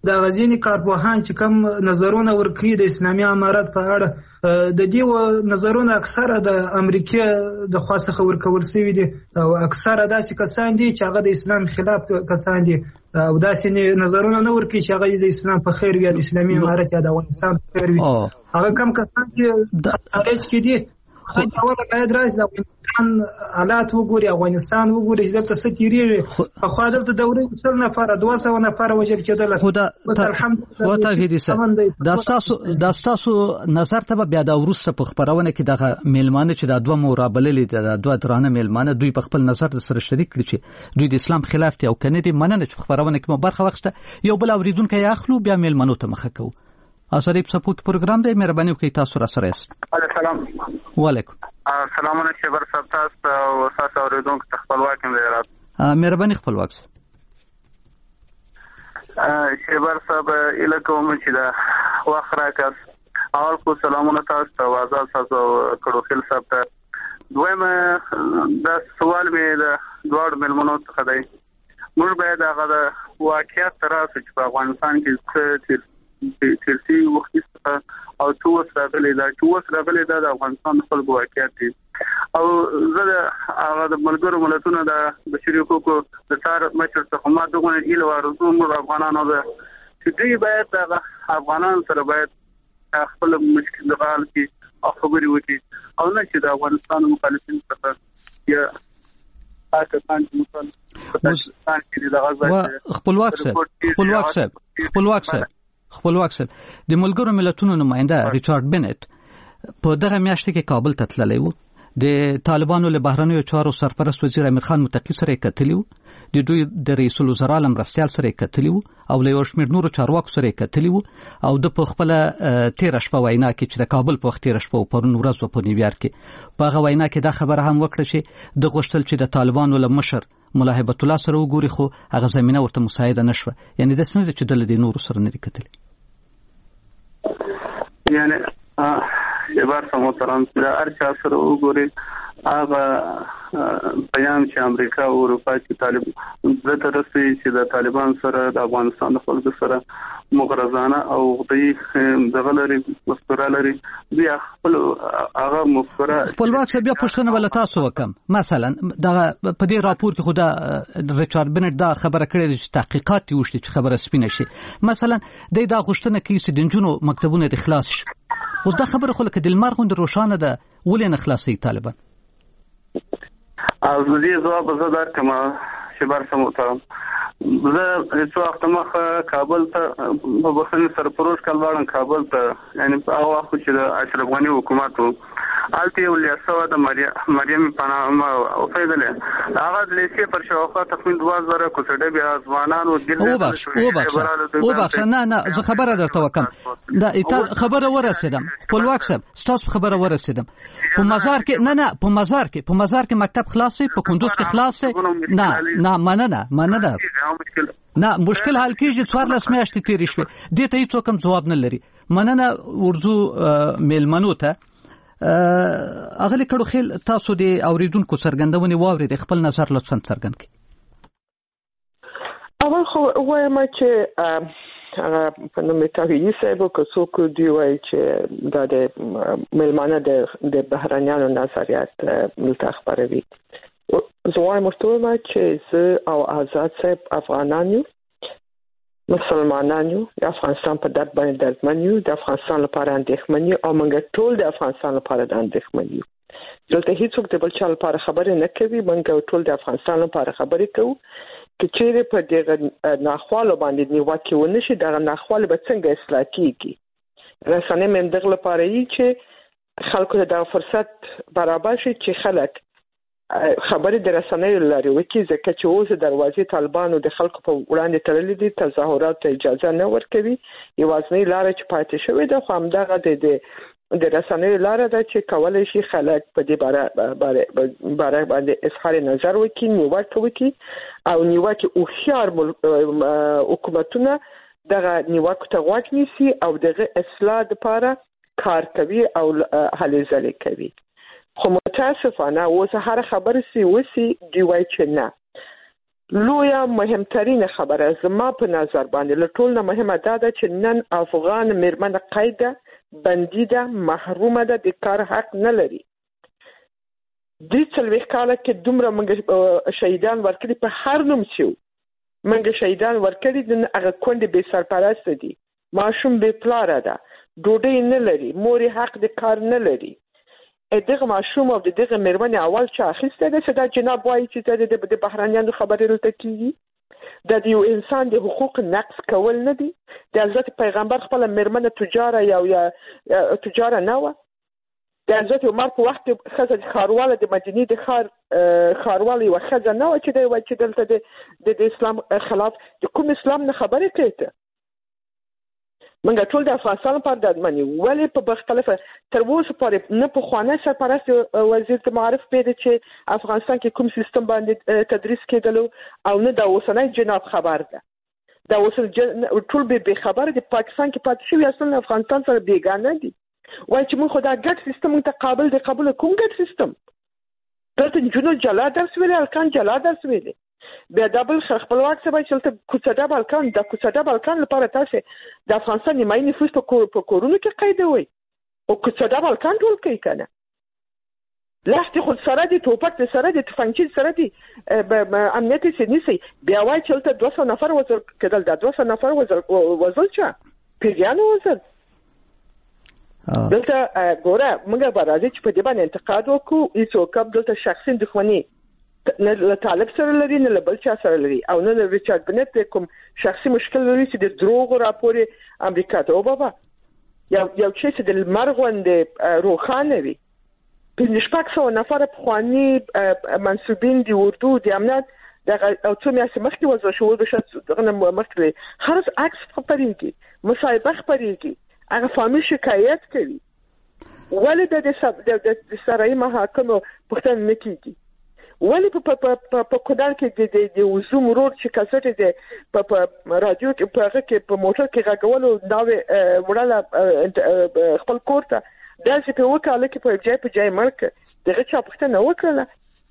K: د غزيني کارپوهان چې کوم نظرونه ورکړي د اسلامي امارت په اړه د دې نظرونه اکثره د امریکا د خوا څخه ورکول شوي دي او اکثره داسې کسان دي چې هغه د اسلام خلاف کسان دي او داسې نظرونه نه ورکړي چې هغه د اسلام په خیر وي یا د اسلامي امارت یا د افغانستان په خیر وي. هغه کم کسان چې خارج کې دي اوله باید راشي د افغانستان حالات وګوري، افغانستان وګوري چې دلته څه تیریږي. پخوا دلته دورې سل نفره دوه سوه نفره وژل کېدل.
D: دا ستاسو نظر ته به بیا دا وروسته په خپرونه کې دغه میلمانه چې دا دوه مو رابللي دي، دا دوه درانه میلمانه، دوی په خپل نظر سره شریک کړي چې دوی د اسلام خلاف دي او که نه دي. مننه چې خپرونه کې مو برخه واخیسته. یو بل اورېدونکی اخلو، بیا میلمنو ته مخه کوو. آزادی په څپو کې پروګرام دی، مهرباني وکړئ تاسو را سره یاست.
I: سلام.
D: وعلیکم
I: سلامونه شبر صاحب، تاسو او تاسو اوریدونکو ته خپلواک یم زیارت.
D: مهرباني خپلواک
I: شبر صاحب اله کوم چې دا وخت راکړ. اول خو سلامونه تاسو ته، آزاد تاسو کړو خل صاحب ته. دویمه دا سوال مې د دوړ ملمنو څخه دی. موږ باید هغه د واقعیت تراسه چې په افغانستان کې څه ترسي وختي او توس راغلي دا توس راغلي دا د افغانستان خلکو واقعیت دي. او زه د هغه د ملګرو ملتونو د بشري حقوقو د سار مشر څخه ما دغه ایله ورزو موږ افغانانو د چې دوی باید د افغانانو سره باید خپل مشکل حل کړي او خبرې وکړي او نه چې د افغانستان مخالفین څخه یا پاکستان
D: مخالفین خپلواک صاحب خپلواک صاحب خپلواک صاحب خپلواک صاحب د ملګرو ملتونو نماینده ریچارډ بنت په دغه میاشت کې کابل ته تللی و. د طالبانو له بهرنیو چارو سرپرست وزیر امیر خان متقی سره کتلی و، د دوی د رئیس الوزرا لمرستیال سره کتلی و او له یو شمېر نورو چارواکو سره کتلی و. او د په خپل تیر شپه وینا کې چې د کابل په وخت تیر شپه پرون ورځ په نیویارک کې په هغه وینا کې دا خبره هم وکړه چې د غوښتل چې د طالبانو له مشر ملا هیبت الله سره وګوري، خو هغه زمينه ورته مساعده نشوه. یعنی د سند چې د دې نورو سره نه کتلی.
I: یعنی شبار محترم سره ارچا سره وګوري هغه بیان چې امریکا او اروپا چې طالب زته رسي چې د طالبان سره د افغانستان خلکو سره مغرضانه او دوی دغه لري مستوره لري بیا خپل هغه مفکوره.
D: خپلواک بیا پښتنه ولا تاسو وکم مثلا دغه په دې راپور کې خدا ریچارډ بنت دا خبره کړې چې تحقیقات وشي چې خبره سپینه شي. مثلا د دا غوښتنه کوي چې د جنونو مکتبونه د خلاص شي. اوس دا خبره خو لکه د لمر غوند روښانه ده، ولې نه خلاصي طالبان؟
I: از دې ځواب زه درکم شبر محترم. زه هیڅ وخت مخه کابل ته په بخښنې سره پروژ کال واړم کابل ته، یعنی په هغه وخت چې د اشرف غني حکومت و هلته یو لیاسه د مریم پناه او فیدلې هغه د لیسې پر شاوخوا تقریبا دوه زره کوڅډې بیا ځوانان او دل
D: او بخښه نه نه زه خبره درته وکم دا خبره ورسېدم. خپلواک صاحب ستاسو خبره ورسېدم. په مزار کې نه نه په مزار کې په مزار کې مکتب خلاص په کندوز کې خلاص نه نه مننه مننه نه مشکل حل کیږي. څوارلس میاشتې تیرې شوې دې ته هیڅ کوم ځواب نه لري. مننه ورزو میلمنو ته. اغلی کړو خیل تاسو د اوریدونکو څرګندونې واورید، خپل نظر لطفا څرګند کړئ.
E: اول خو وایم چې په نومې تاویي صاحب که څوک دی وایي چې دا د میلمانه د بهرنیانو نظریات دلته خپروي. زه وایم ورته چې زه او آزاد صاحب افغانان یو، مسلمانان یو، د افغانستان په درد باندې دردمن یو، د افغانستان لپاره اندېښمن یو او موږ ټول د افغانستان لپاره د اندېښمن یو. دلته هیڅوک د بل چا لپاره خبرې نه کوي، موږ ټول د افغانستان لپاره خبرې کوو. که چیرې په دغه ناخوالو باندې نیوکې ونه شي دغه ناخواله به څنګه اصلاح کیږي. رسنۍ مې دغه لپاره یي چې خلکو ته دا فرصت برابر شي چې خلک خبرې د رسنیو لارې وکړي، ځکه چې اوس دروازې طالبانو د خلکو په وړاندې تړلې دي، تظاهرات ته اجازه نه ورکوي. یوازینۍ لاره چې پاتې شوې ده خو همدغه د د رسنیو لاره ده چې کولی شي خلک په دې باره باره باندې اظهار نظر وکړي، نیوکه وکړي او نیوکې هوښیار حکومتونه دغه نیوکو ته غوږ نیسي او دغه اصلاح لپاره کار کوي او هلې ځلې کوي. خو متاسفانه اوس هر خبره سي وسی دی وای چې نه لویه مهمترین خبره زما په نظر باندې له ټول نه مهمه دا ده چې نن افغان میرمن قیده بندي ده محرومه ده د کار حق نه لري. درې څلوېښت کاله کې دومره موږ شهیدان ورکړي په هر نوم چې موږ شهیدان ورکړي د هغه کونډې بې سرپرسته دي، ماشوم بې پلاره ده، ډوډۍ نه لري، مور حق د کار نه لري. دغه ماشوم او دغه میرمن اول چې اخیسته ده چې دا جناب وایي چې د بهرانیانو خبرې دلته کیږي. د یو انسان د حقوق نقض کول نه دي. د حضرت پیغمبر خپل میرمن تجاره یا یا تجاره نه و. د حضرت عمر په وخت کې ښځه ښارواله د مدینې د ښار ښارواله یوه ښځه نه وه چې دی وایي چې دلته د اسلام خلاف د کوم اسلام نه خبرې کوي. ته منګه ټول د افغانستان لپاره دادمنې ولې په مختلفه تر اوسه پورې نه پخوانی سرپرست وزیر د معارف پیدا چې افغانستان کې کوم سیستم باندې تدریس کېدلو او نه د اوسنۍ جناب خبر ده. دا اوس ټول به خبر د پاکستان کې پاتې شوی اصل افغانستان سره بیګانه دي. وایي چې موږ خو دا ګډ سیستم ته قابل دی. قبول کوم ګډ سیستم؟ دلته نجونو جلا درس ویلي، هلکان جلا درس ویلي. بیا دا بل خپلواک سبا چې دلته کوڅډه بالکان د کوڅډه بالکان لپاره تاسو د افغانستان نیمایي نفوس په کورونو کې قیدوي او کوڅډه بالکان ټول کوي که نه؟ لاستې خود سره دي، ټوپک سره دي، تفنګچي سره دي، امنیت یې نیسي. بیا وایي چې دلته دوه سوه نفر وژل کېدل. دا دوه سوه نفر وژل چا؟ پیریانو وژل. دلته ګوره موږ به راځي چې په دې باندې انتقاد وکړو. هېڅوک دلته شخصي دښمني نه له طالب سره لري نه له بل چا سره لري او نه له ریچارډ بنت کوم شخصي مشکل لري چې د دروغو راپورې امریکا ته. او بابا یو یو چې چې د لمر غوندې روښانه وي. پنځه شپږ سوه نفره پخواني منصوبین د اردو د امنیت دغه او څو میاشتې مخکې وژل شوي به شاید دغه نه مخکې هر عکس خپرېږي، مصاحبه خپرېږي، هغه فامیل شکایت کوي. ولې د سرایي محاکمو پوښتنه نه کېږي؟ ولې په کودال کې د وزوم روډ چې کسټ دی په رادیو کې په هغه کې په موټر کې غږولو ناوې وړله خپل کور ته داسې په اوه کاله کې په ځای په ځای مړ کړه. دغه چا پوښتنه وکړله؟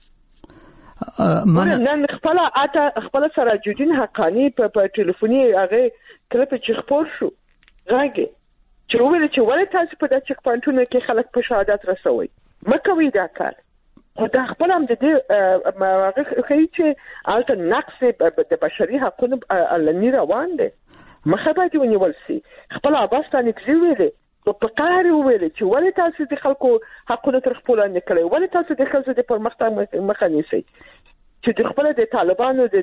E: نن خپله اته خپله سراج الدین حقاني په ټلیفوني هغې کله چې خپور شو غږ چې وویل چې ولې تاسو په دا چک پوینټونو کې خلک په شهادت رسوئ؟ مه کوئ دا کار. خو دا خپل هم د دې هغه ښیي چې هلته نقص د بشري حقونو علني روان دی. مخه باید ونیول سي. خپل عباس تانکزي ویلې په قهر یې وویلې چې ولې تاسو د خلکو حقونه تر خپلو لاندې کړئ؟ ولې تاسو د ښځو د پرمختګ مخه نیسئ؟ چې د خپله د طالبانو د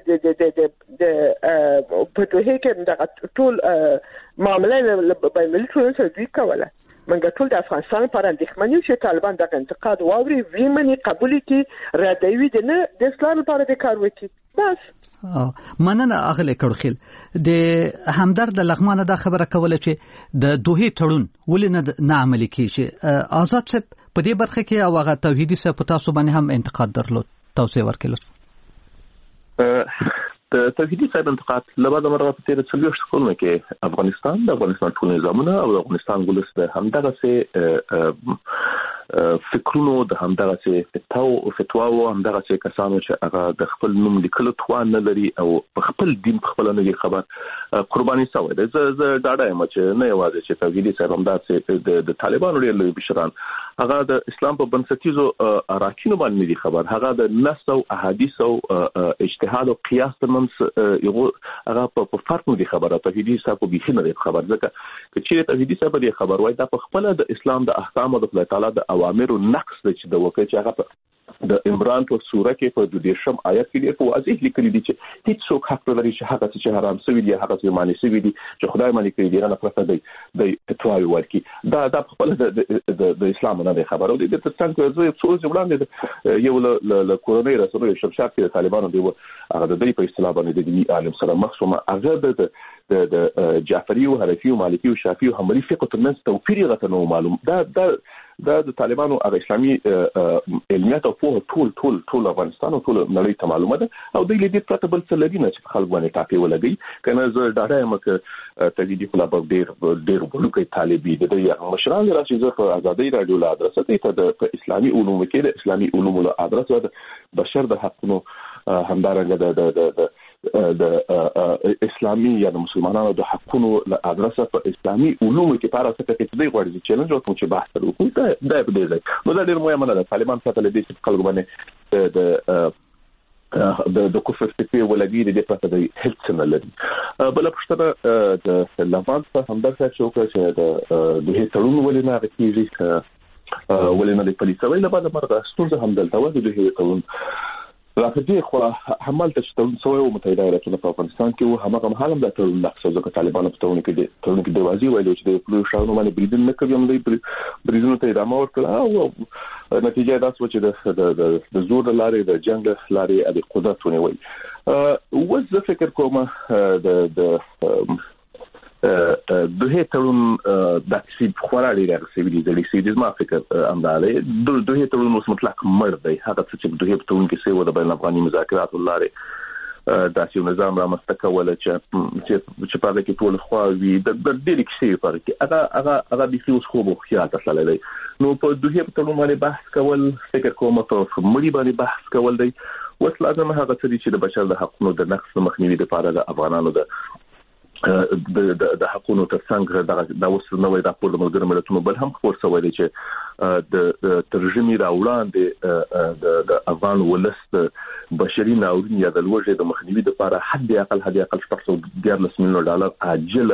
E: په دوحې کې دغه ټول معامله له بینالمللي ټولنې سره دوی کوله. منګه ټول د افغانستان لپاره اندېښمن یو چې طالبان دغه انتقاد واوري، ویې مني، قبول کړي، ردوي، د نه د اصلاح لپاره د کار وکړي. بس
D: مننه اغلی کړخیل. د همدرد لغمانه دا خبره کوله چې د دوحې تړون ولې نه عملي کیږي. آزاد صاحب په دې برخه کې او هغه توحیدي صاحب په تاسو باندې هم انتقاد درلود، توضیح ورکړئ لطفا.
F: د توحیدي صاحب انتقاد لبعد مرغه په تیر څلوېښت کلونو کې افغانستان د افغانستان ټول نظامونه او د افغانستان ولس د همدغه فکرونو د همدغه فتاو او فتواو همدغه کسانو چې هغه د خپل نوم لیکلو توان نه لري او په خپل دین په خپل نه خبر قرباني شوی دی. زه زه ډاډه یم چې نه یوازې چې توحیدي صاحب همداسې د طالبانو ډېر لوی مشران هغه د اسلام په بنسټیزو اراکینو باندې نه دي خبر. هغه د نص او احادیث او اجتهاد او قیاس ترمنځ یو هغه په فرق نه دي خبره. توحیدي صاحب په بیخي نه دي خبر. ځکه چې توحیدي صاحب دې خبر وای دا په خپل د اسلام د احکام او د خدای تعالی د اوامر او نقص چې د وکړي چې هغه د عمران په سوره کې په دوه دیرشم آیت کې ډېر په واضح لیکلي دي چې هیڅ څوک حق نه لري چې هغه چې حرام شوي دي هغه چې معنی شوي دي چې خدای معنی کړي دي نه پرته دی د فتوا ورکړي. دا دا په خپل د د اسلام نه خبره او د ترڅنګ زه څو ځوړاندې یو له کورونې رسول شمشاد کې طالبانو دی هغه د دې په اصطلاح باندې د عالم سره مخصومه هغه د د د جعفری او حنفي او مالکی او شافعي او حنبلي فقه ترمنځ توپیر غته نو معلوم. دا دا د طالبانو هغه اسلامي علمیت او په ټول ټول ټول افغانستان او ټول نړۍ ته معلومه ده او د دې پرته بل څه لري نه چې خلک باندې ټاپي ولګي کنه زه ډاډه یم چې تجدید خلا په ډیر ډیر بلوکي طالبي د دې مشران راشي زه په ازادي رادیو له ادرس ته د اسلامي علومو کې د اسلامي علومو له ادرس د بشر د حقونو همدارنګه د د د اسلامي یا د مسلمانانو د حقونو له ادرس په اسلامي علومو کې په اړه څه کې د غوړي چیلنج او چې بحث وکړو دا د دې ځای نو دا ډیر مهمه ده طالبان څخه له دې چې خلک باندې د د د کوفر فکر ولګي د پته د هیڅ نه لري بل پښتنه د لافان څخه هم درته شو چې د د هیڅړون ولنه راکېږي ولنه د پولیسو له بعد مرغه ستونزه هم دلته و د هیڅړون راځي خو حمل ته چې څو متحده ایالاتونو په افغانستان کې و هغه هم حالم د تړون لغوه ځکه طالبان په تړون کې د تړون کې د وازی ویلو چې د پولیسو شاونو باندې بریدن نه کوي هم د بریدونو ته ادامه ورکړه او نتیجه دا شو چې د د زور لارې د جنگ لارې د قدرت ونیوي و زه فکر کوم د د د هیترون د سیب خورالي راغسي د لیسیدز ما فکر امداله د د هیترون اوس مطلق مړ دی هغه چې د هیترون کې څه و د بین افغاني مذاکرات لارې د سیو نظام را مستقوله چې چې په دې کې ټول خو وی د ډېر کیسې پر کې هغه هغه هغه د فیوس خو مو خیال تسللی نو په د هیترون باندې بحث کول فکر کوم ته مړی باندې بحث کول دی وس لازم هغه چې د بشر د حقوقو د نقص مخنیوي لپاره د افغانانو د د د حقوقو ترڅنګ د د اوس نوې راپور د ملګرو ملتونو بل هم خبر شوی دی چې د ترجمه راوړاندې د د افغان ولس د بشري ناورین یا د لوړې د مخنیوي لپاره حد اقل حد اقل شپږ سوه میلیون ډالر عاجل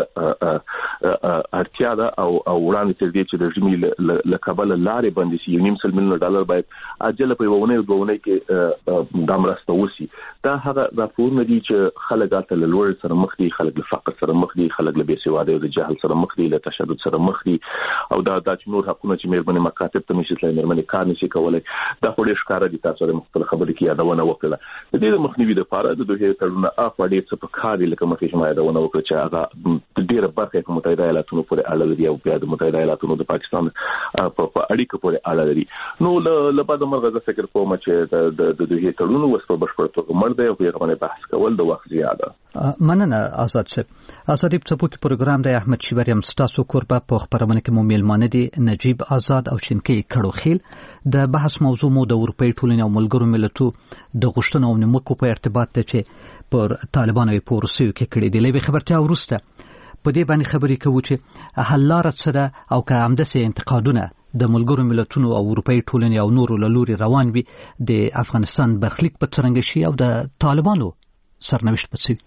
F: اړتیا ده او وړاندې تر دې چې د رژیم له کابل لارې باندې شي نیم سل میلیون ډالر باید عاجل په ونه او دوه کې د مرسته وسی دا هغه راپور نه دی چې خلک اته لوړ سره مخ دي خلک له فقر سره مخ دي خلک له بیسوادۍ او د جهل سره مخ دي له تشدد سره مخ دي او دا د نور حقوقو چې مېرمنې مکاتب ته نشي تلای مېرمنې کار نشي کولای دا خو ډېر ښکاره دي تاسو د مختلف خبرې کې یادونه وکړه د دې مخنیوي لپاره د دوه تړون اخوا ډېر څه په کار لکه مخکې شما یادونه وکړه چې هغه ډېر برخه په متحده ایالاتونو پورې اړه لري او بیا د متحده ایالاتونو د پاکستان په اړیکه پورې اړه لري نو له بعد مرغه فکر کوم چې د دوه تړون وسو بشپړ توګه مرده او په باندې بحث کول د وخت زیاده
D: مننه آزاد صاحب آزادی په څپو کې پروګرام د احمد شیبریم ستاسو کوربه په خبرونه کې مو میلمانه دي نجیب آزاد او شینکي کړوخیل د بحث موضوع مو د اروپای ټولنې او ملګرو ملتونو د غوښتنو او نیوکو په ارتباط ته چې پر طالبانو په روسیو کې کړي دي لې خبرته ورسته په دې باندې خبرې کوي چې حل لار څه ده او که همداسې انتقادونه د ملګرو ملتونو او اروپای ټولنې او نورو لوري روان وي د افغانستان برخلیک په څرنګه شي او د طالبانو سرنوشت په څه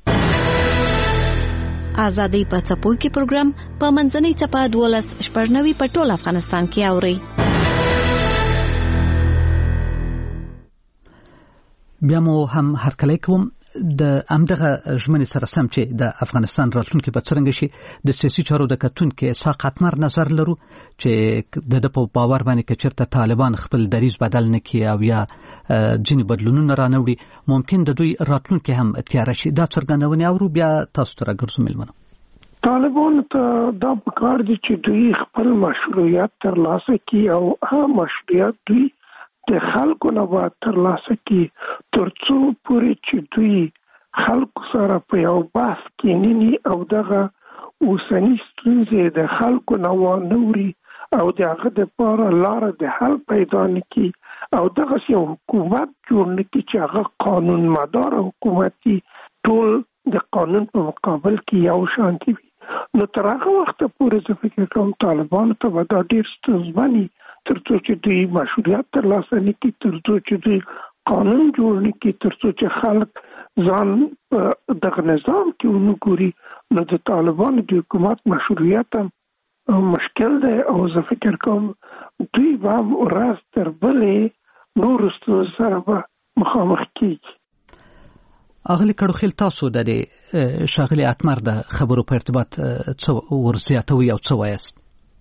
C: آزادی په څپو کې پروګرام په منځنۍ چپه دولس شپږنوي په ټول افغانستان کې اوري
D: بیا مو هم هرکلی کوم د امدغه ژمنې سره سم چې د افغانستان راتلونکي په څرنګه شي د سیاسي چارو د کتونکو ساقطمر نظر لرو چې د په باور باندې چې چیرته طالبان خپل دریز بدل نه کړي او یا ځینې بدلونونه رانوړي ممکن د دوی راتلونکي هم تیار شي دا څرګندونه اورو بیا تاسو ته راګرځو ملمنو
L: طالبان ته دا پکار دي چې دوی خپل مشروعیت ترلاسه کړي او هغه مشروعیت دوی د خلکو نه به ترلاسه کړي ترڅو پورې چې دوی خلکو سره په یو بحث کې نني او دغه اوسني ستونزې د خلکو نه وانوري او د هغه دپاره لاره د حل پیدا نه کړي او دغه یو حکومت جوړ نه کړي چې هغه قانون مدار حکومتي ټول د قانون په مقابل کې یو شانتي وي نو تر هغه وخته پورې زه فکر کوم طالبانو ته به دا ډېر ستونزمن ترڅو چې دوی مشروعیت ترلاسه نه کړي ترڅو چې دوی قانون جوړ نه کړي ترڅو چې خلک ځان په دغه نظام کې ونګوري نو د طالبانو د حکومت مشروعیت مشکل دی او زه فکر کوم دوی به هم ورځ تر بلې نورو ستونزو سره به مخامخ کېږي
D: اغلی کړوخیل تاسو د ښاغلي اتمر د خبرو په ارتباط څه ورزیاتوي او څه وایاست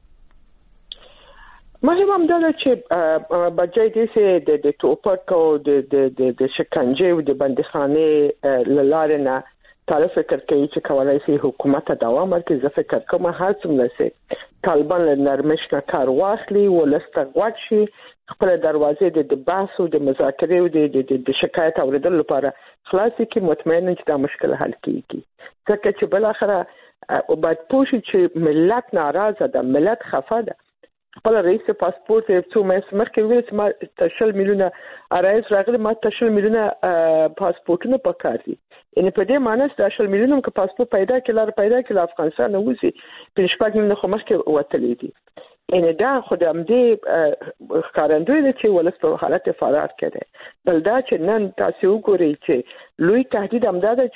E: مهم هم دا چې بجای دې چې د د ټوپک او د د د شکنجه او د بندخانه لاره نه تعریف فکر کوي چې کولای شي حکومت دوام ورکړي زه فکر کوم هر څومره سي طالبان له نرمش نه کار واخلي ولسته غوښ شي خپل دروازې د بحث او د مذاکرې او د د شکایت اوریدلو لپاره خلاصې کې مطمئن چې دا مشکل حل کیږي ځکه چې بل اخره او باید پوښي چې ملت ناراضه ده ملت خفه ده خپل رئیس پاسپورت یې څو مې مخکې ویل چې ما تشل میلیونه ارایز راغلي ما تشل میلیونه پاسپورتونه پکار دي ان په دې معنی چې تشل میلیونه که پاسپورت پیدا کړي پیدا کړي افغانستان نه وځي په شپږ میلیونه خو مخکې وتلې دي ان دا خو د امدې ښکارندوی دی چې ولس په حالت فرار کړي بل دا چې نن تاسو وګورئ چې لوی تهدید امدا ده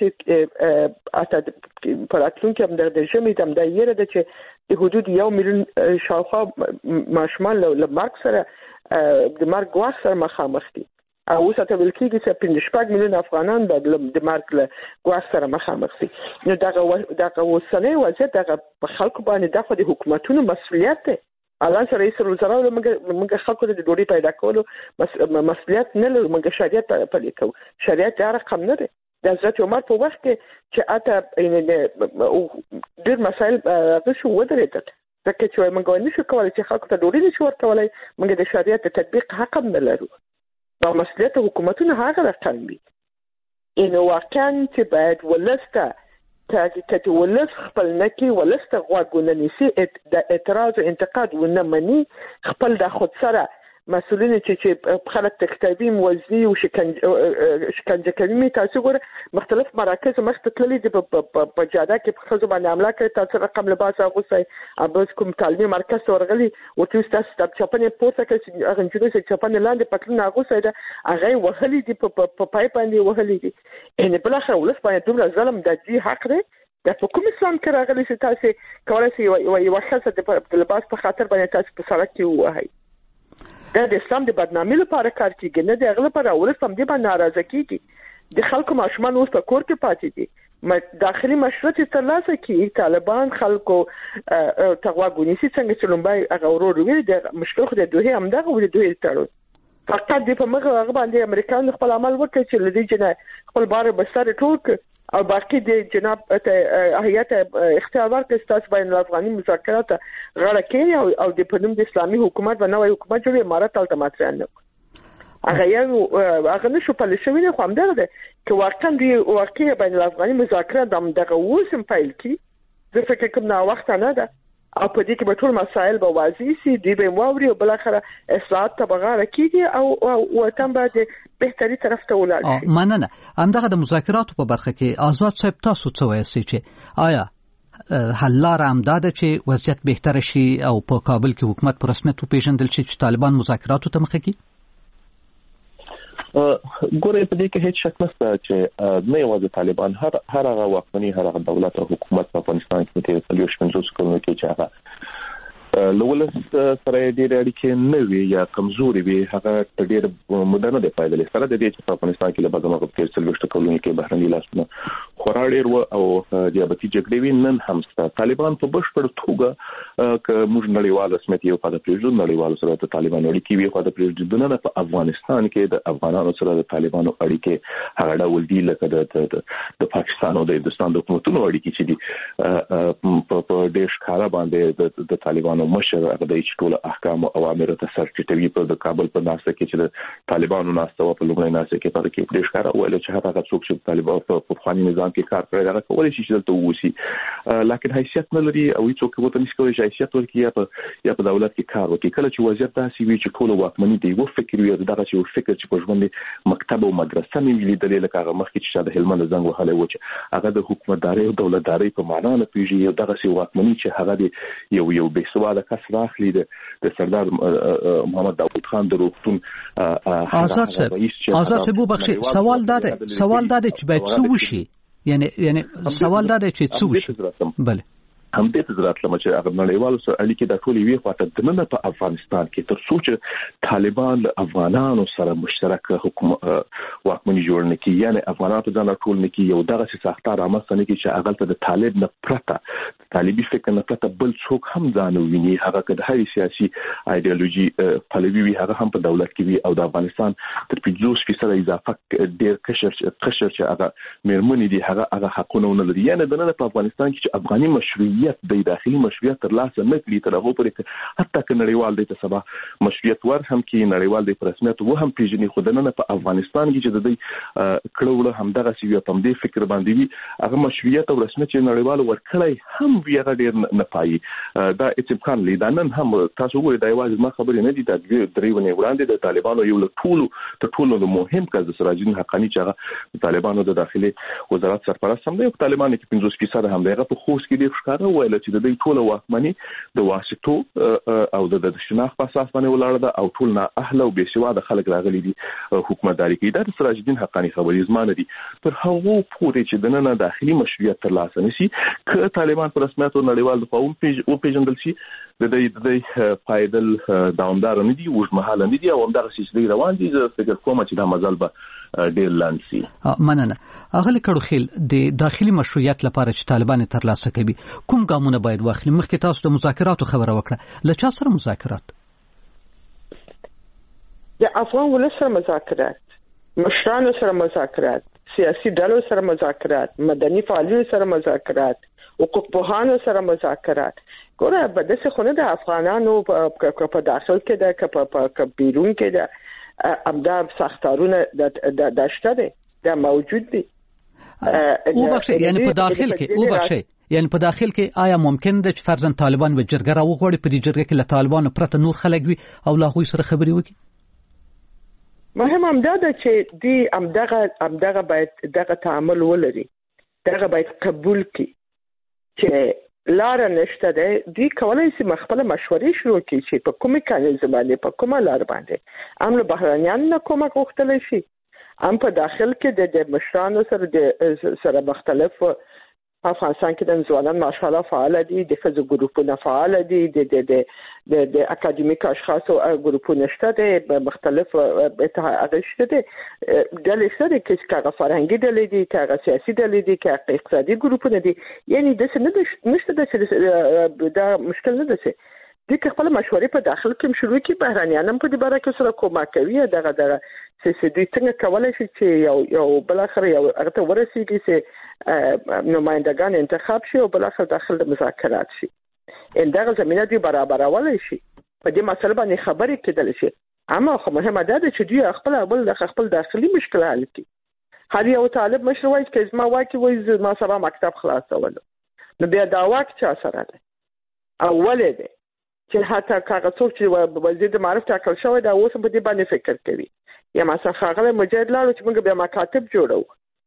E: چې اته په راتلونکي امدا د ژمي د امدا یره ده چې د حدود یو میلیون شاوخوا ماشومان له مرګ سره د مرګ واخ سره مخامخ دي او اوس ته ویل کېږي چې پنځه شپږ میلیون افغانان د مرګ له واخ سره مخامخ دي نو دغه دغه وسنۍ وضعیت دغه په خلکو باندې دغه د حکومتونو مسؤلیت دی الان سره رئیس الوزرا له موږ خلکو د ډوډۍ پیدا کولو مسؤلیت نه لرو موږ شریعت پلي کوو شریعت دا رقم نه دی د حضرت عمر په وخت کې چې اته ډېر مسایل د شو ودرېدل ځکه چې موږ نه شو کولای چې خلکو ته ډوډۍ نشو ورکولای موږ د شریعت د تطبیق حق هم نه لرو او مسؤلیت حکومتونو هغه رقم وي نو واقعا چې باید ولسته ته ولس خپل نکي ولسته غوږونه نیسي د اعتراض او انتقاد ونه مني خپل د خود سره مسؤلین چې چې خلک تکتابي موزي او شکنجه کوي تاسو ګوره مختلف مراکز مخته تللي دي په جاده کې په خزو باندې عمله کوي تاسو رقم لباس اغوسي ابز کوم تعلیمي مرکز ورغلي او تاسو تاسو چپنه پورته کوي هغه چې چې چپنه لاندې پتلون اغوسي دا هغه وهلي دي په پای باندې وهلي دي ان بل اخر ولس باندې دومره ظلم د دې حق دی د حکومت اسلام کې راغلي چې تاسو کولای شئ یو وخت د لباس په خاطر باندې تاسو په سړک کې وایي دا د اسلام د بدنامۍ لپاره کار کیږي نه د غل پر اول سم دی باندې ناراضه کیږي د خلکو ماشومان اوس په کور کې پاتې دي داخلي مشروط ترلاسه کیږي طالبان خلکو تغواګونی سي څنګه چې لومبای هغه ورور ویل د مشکل خو د دوه هم دغه ولې دوه تړو فقط د په مغه هغه باندې امریکایان خپل عمل وکړي چې لدی جنا خپل بار بسر ټوک او باقي د جناب هيئت اختیار ورکړي تاسو بین الافغاني مذاکرات غاړه کوي او د پنوم د اسلامي حکومت و نوې حکومت جوړي امارات تل تماتران نه هغه یو هغه نشو په لښوی نه خو هم ده چې واقعا دی واقعي بین الافغاني مذاکرات د دغه وسم فایل کی زه فکر کوم نو وخت نه ده او په دې کې به ټول مسایل به واضح سي دی به موري او بل اخره اصلاحات ته بغاړه کیږي او وطن به د بهتري طرف ته ولاړ شي
D: مننه همدغه د مذاکراتو په برخه کې آزاد صاحب تاسو څه وایي چې آیا حل لار امداده چې وضعیت بهتر شي او په کابل کې حکومت په رسمیت وپیژندل شي چې طالبان مذاکراتو ته مخه کوي
F: ګوره په دې کې هیڅ شک نشته چې نه یوازې طالبان هر هر هغه واکمني هر هغه دولت او حکومت په افغانستان کې تیر څلور شپږ کلونو کې چې هغه لولس سره ډېر اړیکې نه وي یا کمزوري وي هغه ډېر مدنه دی پایدل سره د دې چې په افغانستان کې له بګمغه په څلور کلونو کې بهرني لاسونه خورا ډېر و او دیابتي جګړې وي نن هم ست طالبان په بشپړ توګه ک موږ نړیوال رسمیت یو په پریزو نړیوال سره د طالبان اړیکې وي خو د پریزو نه په افغانستان کې د افغانانو سره د طالبانو اړیکې هغه ډول دی لکه د د پاکستان او د هندستان د حکومتونو اړیکې چې دي په ډېر ښکارا باندې د طالبان مشر هغه د ټول احکام او اوامر ته سر ټیټوي په د کابل په ناسه کې چې د طالبانو ناسه او په لومړی ناسه کې په کې پرېښ کار ویل چې هغه څوک چې طالبان په افغاني نظام کې کار کوي هغه کولای شي چې دلته ووسی لکه حیثیت نه لري او څوک وته نشي کولای چې حیثیت ورکړي یا په یا په دولت کې کار وکړي کله چې وضعیت داسې وي چې ټول واکمني دی و فکر وي دغه چې فکر چې په ژوند مکتب او مدرسه مې ویلې د لکه هغه مخکې چې د هلمند زنګ وهله و چې هغه د حکومتداري او دولتداري په معنا نه پیژي دغه سی واکمني چې هغه یو یو بیسوا د کس راخلی د سردار محمد داوود خان د روغتون
D: آزاد صاحب آزاد صاحب بخشي سوال داده سوال داده چې باید څه وشي یعنی یعنی سوال داده چې څه وشي بله
F: هم دې ته ضرورت لمه چې هغه نړیوالو سره اړیکې د ټولې وی خواته د نن په افغانستان کې تر څو چې طالبان افغانانو سره مشترک حکومت واکمني جوړ نه کړي یعنی افغانانو ته ځان ټول نه کړي یو دغه ساختار رامنځته نه کړي چې هغه ته د طالب نه پرته طالبي فکر نه پته بل څوک هم ځان ویني هغه که د هرې سیاسي ایديولوژي پلوي وي هغه هم په دولت کې وي او د افغانستان تر پنځوس فیصد اضافه ډېر قشر قشر چې هغه مېرمنې دي هغه هغه حقونه نه لري. یعنی د نن په افغانستان کې چې افغاني مشروعیت د داخلي مشروعیت تر لاسه نه کړي تر هغه پورې حتی که نړیوال دی ته سبا مشروعیت ور هم کې نړیوال دی په رسمیت و هم پیژني خو د نن په افغانستان کې چې د دې کړهوله همدغه سی وي په دې فکر باندې وي هغه مشروعیت او رسمیت چې نړیوال ورکړی هم وی هغه ډېر نه پایي. دا اتفاقان لیدا نن هم تاسو وګورئ دا یوازې ما خبرې نه دي دا درې ونې وړاندې د طالبانو یو له ټولو تر ټولو مهم کس د سراج الدین حقانی چې هغه د طالبانو د داخلي وزارت سرپرست هم دی. طالبانو کې پنځوس فیصد هم دی هغه په خوست کې د ښکارا ویل چې د دې ټوله واکمني د واسطو او د شناخت په اساس باندې ولاړه ده او ټول نه اهل او بېسواده خلک راغلي دي حکومتداري کوي. دا د سراج الدین حقانی خبرې زمانه دي پر هغه پورې چې د نن داخلي مشروعیت تر لاسه نشي که طالبان پر رسمیت او نړیوال د قوم پیج او پیژندل شي د دې د فایدل دوامدار نه دي وژمحاله نه دي او همدغه سیستم روان دي. زه فکر کوم چې دا مزل به ډېر لاند شي.
D: مننه. اغلی کړو خیل د داخلي مشروعیت لپاره چې طالبان تر لاسه کوي کوم ګامونه باید واخلي؟ مخکې تاسو د مذاکراتو خبره وکړه، له چا سره مذاکرات؟
E: د افغان ولس سره مذاکرات، مشرانو سره مذاکرات، سیاسي ډلو سره مذاکرات، مدني فعالینو سره مذاکرات، حقوق پوهانو سره مذاکرات. ګوره په داسې خونه د افغانانو په داخل کې ده که په بیرون کې ده امدا سختارونه د داشته ده دا موجود دي.
D: او بخشي یعنی په داخل کې او بخشي یعنی په داخل کې آیا ممکن ده چې فرضاً طالبان و جرګه را وغوړي په دې جرګه کې له طالبانو پرته نور خلک وي او له هغوی سره خبرې وکړي؟
E: مهم همدا ده چې دی همدغه همدغه باید دغه تعامل ولري، دغه باید قبول کړي چې لار نشته ده. دی کولای شي خپل مشورې شروع کړي چې په کومه کانیزم باندې په کومه لار باندې هم له بهرانيان نه کومه غوښتل شي هم په داخل کې د مشرانو سره د سره مختلف افغانستان کې د ځوانان ماشاءالله فعال دي، د ښځو ګروپونه فعال دي، د د د د اکاډمیک اشخاصو ګروپونه شته دي، مختلف اتحادیه شته دي، ډلې شته دي چې کاغه فرهنګي ډلې دي، کاغه سیاسي ډلې دي، کاغه اقتصادي ګروپونه دي. یعنی د څه نه نشته د دا مشکل نه ده د خپل مشورې په داخل کې شروع کی بهرانيان هم په دې باره کې سره کومک کوي. دغه دغه چې دوی څنګه کولای شي چې یو یو بل اخر یو هغه ته ورسیږي چې نمائندگان انتخاب شي او بل اخر داخل د مذاکرات شي. ان دغه زمينه دی برابرول شي په دې مسله باندې خبرې کېدل شي. اما خو مهمه ده چې دوی خپل بل د خپل داخلي مشکل حل کړي. هر یو طالب مشروع وایي چې ما واکي وایي ما سبا مکتب خلاصول نو بیا دا واک چا سره ده اوله ده چې حتی کاغه څوک چې وزیر د معرفت ټاکل شوی دا اوس په دې باندې فکر کوي. یا مثلا هغه مجاهد لارو چې موږ بیا مکاتب جوړو.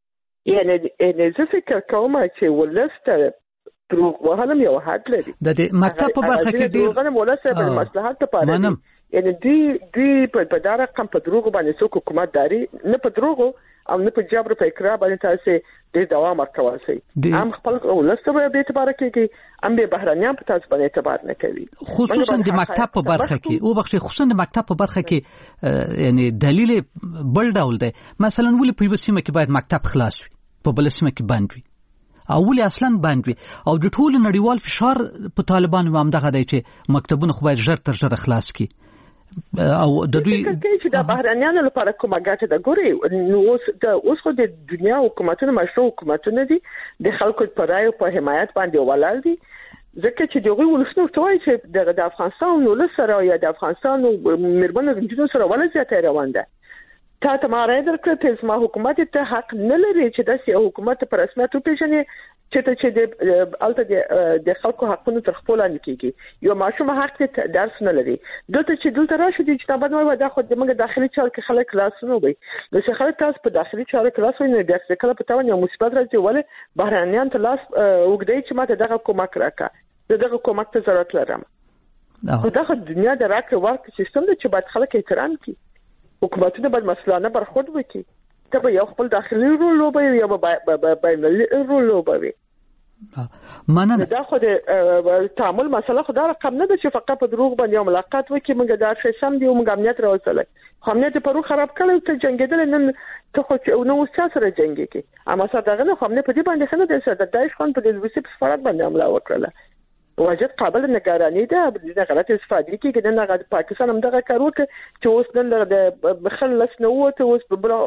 E: یعنی زه فکر کوم چې ولسته دروغ وهلم یو حد لري.
D: د مکتب په برخه کې ډیر
E: دروغ نه ولسته په مصلحت لپاره. یعنی دی دی په دغه کم په دروغ باندې څوک حکومت داري نه په دروغ او نه په جبر په اقرار باندې تاسو د دوام ورکول شي. هم خپل ولسته به به اعتبار کوي هم به بهرانيان په تاسو باندې اعتبار نه کوي.
D: خصوصا د مکتب په برخه کې او بخښي خصوصا د مکتب په برخه کې یعنی دلیل بل ډول دی. مثلا ولې په یو سیمه کې باید مکتب خلاص وي په بل سیمه کې بند وي او ولې اصلا بند وي او د ټول نړیوال فشار په طالبانو هم دغه دی چې مکتبونه خو باید ژر تر ژره خلاص کړي او د دوی
E: چې د بهرانيانو لپاره کومه ګټه ده. ګوري نو اوس د اوس خو د دنیا حکومتونو مشروع حکومتونه دي د خلکو په رائے او په حمایت باندې ولاړ دي. ځکه چې دوی ولسنو توای چې د افغانستان نو لسره یا د افغانستان مربن رنجونو سره ولا زیاته روان ده. تا ته ما راځي درکړه چې ما حکومت ته حق نه لري چې د سیاسي حکومت پر رسمیت وپیژني چې ته چې د الته د خلکو حقونو تر خپل لاندې کیږي. یو ماشوم حق ته درس نه لري. دته چې دلته راشي چې تابع نو دا خو د موږ داخلي چارو کې خلک کلاس نه وي. نو چې خلک تاسو په داخلي چارو کلاس وي نه بیا څه کله په تاوان یو مصیبت راځي ولې بهرانيان ته لاس وګدای چې ماته دغه کومک راکا دغه کومک ته ضرورت لرم. خو دغه دنیا د راکړې ورکړې سیستم دی چې باید خلک احترام کړي. حکومتونه باید مسلانه برخورد وکړي. ته به یو خپل داخلي رول لوبوي یا به بینالمللي رول لوبوي.
D: مننه.
E: دا خو د تعامل مسله خو دا رقم نه ده چې فقط په دروغ باندې ملاقات وکړي موږ دا شې سم دی او موږ امنیت راوستل خو امنیت پرو خراب کړو ته جنگیدل نن ته خو نو څه سره جنگي کې اما صدقه نه خو امنیت په دې باندې خنه د سره دایښ خان په دې وسیب سفارت باندې حمله وکړه واجب قابل نگرانی ده د غلط استفاده کې د نه پاکستان هم دغه کار وکړي چې اوس نن د بخلص نه وته اوس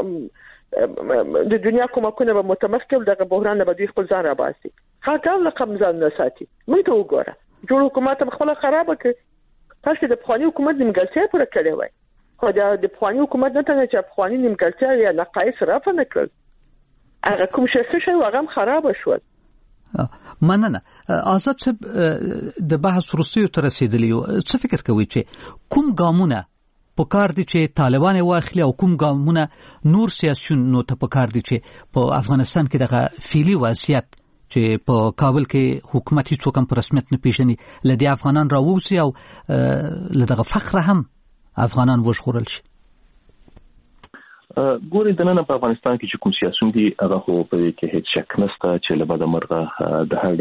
E: د دنیا کومکونه به متمرکز دغه بحران به دوی خپل ځان را باسي هغه رقم ځان نه ساتي موږ ته وګوره جوړ حکومت خپل خراب کړ تاسو د پخوانی حکومت نیمګړتیا پوره کړې وای خو د پخوانی حکومت نه ته چې پخوانی نیمګړتیا یا نقایص رافه نه کړل هغه کوم څه شي هغه خراب شول.
D: مننه. آزاد صاحب د بحث وروستیو تر رسیدلیو څه فکر کوي چې کوم ګامونه پکار دي چې طالبان واخلي او کوم ګامونه نور سیاسيونو ته پکار دي چې په افغانستان کې دغه فعلی وضعیت چې په کابل کې حکومت هیڅ کوم په رسمیت نه پیژني لدی افغانان راووسی او لدغه فخر هم افغانان وژغورل شي.
F: ګوري د نن په افغانستان کې چې کوم سیاسيون دي هغه خو په دې کې هیڅ شک نشته چې له بده مرغه د هر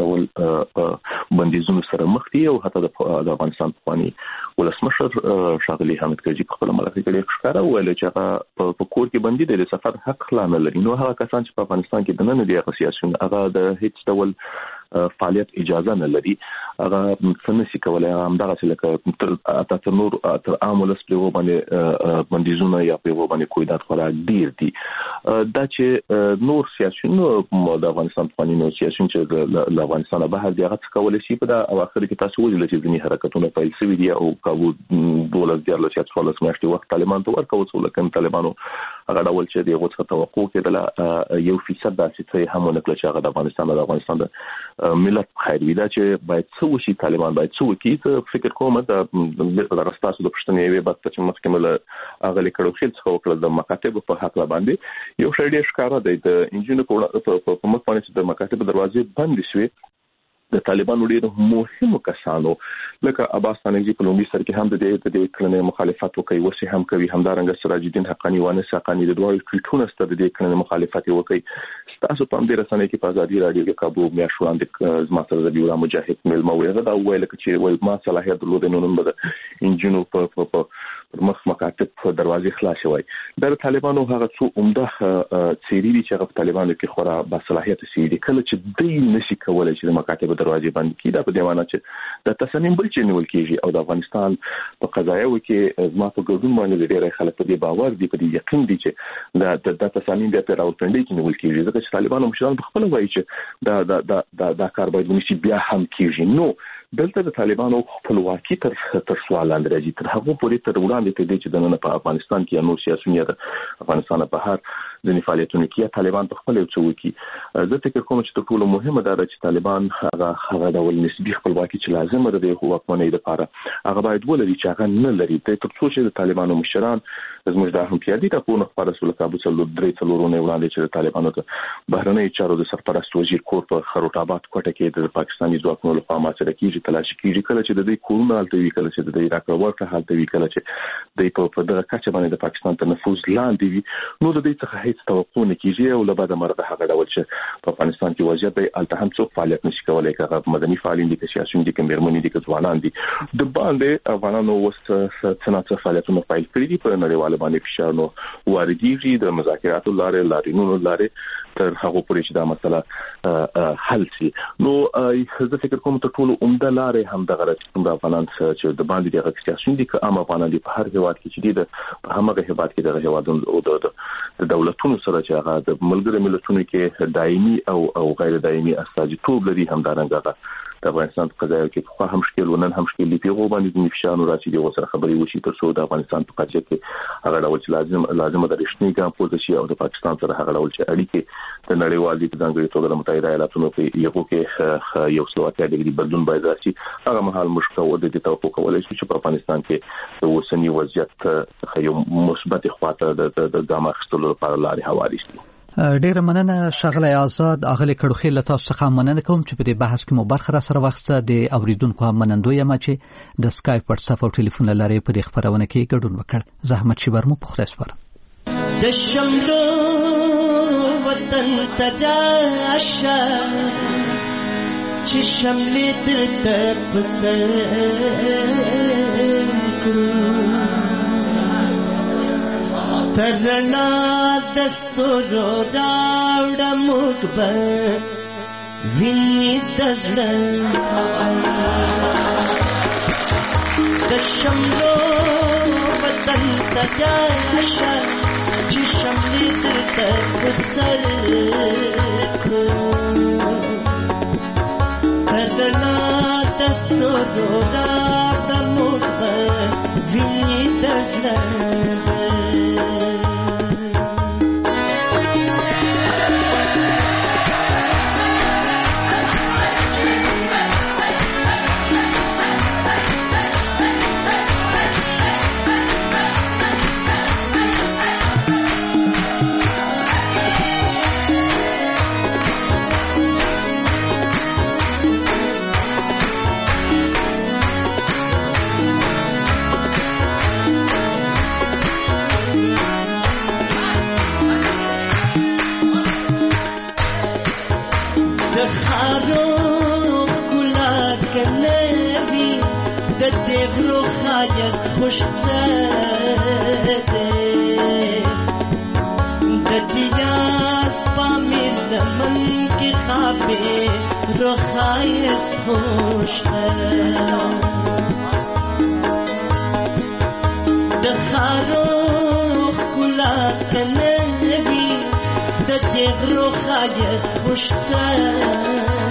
F: ډول بندیزونو سره مخ دي او حتی د افغانستان پخوانی ولسمشر شاغلي حامد کرزي په خپل ملګری کې ښکارا ویل چې هغه په کور کې بندي دي د سفر حق لا نه لري. نو هغه کسان چې په افغانستان کې د نن دي هغه سیاسيون هغه د هیڅ ډول فعالیت اجازه نه لري هغه څنګه کولای هم دغه څه لکه تر نور تر عام ولس په باندې بندیزونه یا په باندې کویدات خورا ډیر دي دا چې نور سیاسيون د افغانستان په نوو سیاسيون چې د افغانستان به هغه څه کولای شي په دا اواخر کې تاسو ویل چې ځینې حرکتونه پیل شوي دي او کابو دولت د لاسیات فعالیت ماشتي وخت طالبان ته ورکوي څو لکه طالبانو هغه ډول چې دغه څه توقع کېدله یو فیصد داسې څه هم نه کړل چې هغه د افغانستان د افغانستان د ملت خیر وي دا چې باید څه وشي طالبان باید څه وکړي فکر کوم د راستاسو د پښتنې وی بات چې مخکمل هغه لیکلو خیل څه وکړل د مکاتب په حق لا باندې یو شی ډیر ښکارا دی د انجینر په مخ باندې د مکاتب دروازې بند شوي د طالبانو ډیرو مهمو کسانو لکه عباس تانګي په لومړي سر کې هم د دې د کړنې مخالفت وکړي ورسې هم کوي همدارنګه سراج الدین حقانی وانه ساقانی د دوه ټویټونو ستاسو د دې کړنې مخالفت وکړي تاسو په دې رسنۍ کې په ازادي رادیو کې کابو میا شوان د زما سره د بیورا مجاهد مل موغه دا ویل چې وای ما صلاحیت درلود نو نن بده انجینو په په مخ مکاتب په دروازې خلاص وای د طالبانو هغه څو عمده سيري دي چې په طالبانو کې خورا با صلاحیت سيري کله چې دوی نشي کولای چې د مکاتب دروازې باندې کیدا په دی معنی چې د تصمیم بل چې نیول کیږي او د افغانستان په قضایو کې زما په ګډون باندې ډېر خلک په دې باور دي په دې یقین دي چې د د تصمیم د راوړندې کې نیول کیږي ځکه چې طالبانو مشران په خپل وایي چې دا دا دا دا کار باید ونشي بیا هم کیږي. نو دلته د طالبانو خپلواکي تر تر سوال لاندې راځي تر هغه پورې تر وړاندې ته دي چې د نن په افغانستان کې نو سیاسيون د افغانستان په هر ځینې فعالیتونو کې طالبان په خپل څه وکړي. زه فکر کوم چې ټول مهمه ده چې طالبان هغه هغه ډول نسبي خپلواکي چې لازم ده د حکومت لپاره هغه باید ولري چې هغه نه لري تر څو چې د طالبانو مشران زموږ د هم پیادي ټاپو نه خبره سول کابو څلور درې څلورونه وړاندې چې طالبانو ته بهرنۍ چارو د سرپرست وزیر کور په خروټ آباد کوټه کې د پاکستاني ځواکونو لخوا ماته کېږي تلاشي کېږي کله چې د دې کورونه حالت وی کله چې د عراق ورته حالت وی کله چې د په دغه کچه باندې د پاکستان ته نفوذ لاندې وي نو د دې څخه هیڅ توقع نه کیږي او له بعد مرده هغه ډول چې په افغانستان کې وضعیت دی الته هم څوک فعالیت نشي کولای کغه مدني فعالین دي چې سیاسيون دي کمرمنې دي چې ځوانان دي د باندې افغانانو وست څنګه فعالیتونه فایل کړی دي په نړیواله باندې فشار نو واردېږي د مذاکراتو لارې لارینونو لارې تر هغه پورې چې دا مسله حل شي. نو زه فکر کوم ته ټول عمده لارې هم د غرض د افغانان چې د باندې د سیاسيون دي که عام افغانان دي په هر هیواد کې چې دي د په هغه هیواد کې د هیوادونو او د دولتونو سره چې هغه د ملګرو ملتونو کې دایمي او او غیر دایمي استازیتوب لري هم دارنګه د افغانستان په قضایا کې خو هم شکل ونن هم شکل دی پیغو باندې د نفشانو راځي د وسره خبري وشي تر څو د افغانستان په قضیه کې هغه ډول چې لازم لازم د رښتینی ګام پوزه شي او د پاکستان سره هغه ډول چې اړیکې د نړیوال دي د ځانګړي توګه د متحده ایالاتونو په یو کې یو سلواتیا د بدلون باید راشي هغه مهال مشکل و د توقع کولای شي چې په افغانستان کې د اوسنی وضعیت یو مثبت خواته د ګام اخیستلو لپاره لارې هواري شي.
D: ډیره مننه شغله آزاد اغلی کډوخي لته څخه مننه کوم چې په دې بحث کې مو برخه را سره وخته د اوریدونکو هم منندوی یم چې د سکایپ واتساپ او ټلیفون لارې په دې خبرونه کې ګډون وکړ. زحمت شي برمو په خلاص پر د شمدو وطن تداشه
M: چې شملې درته په سر کړو تر رڼا د ستورو راوړه موږ به وینې د زړه د شملو وطن ته راشه چې شملې درته په سر کړو تر رڼا د ستورو راوړه موږ به وینې د زړه غرو خایست خوشتر ده د دیاز پامیر لمن کی خوابه رو خایست خوشتر د خارو کلا کنوی د غرو خایست خوشتر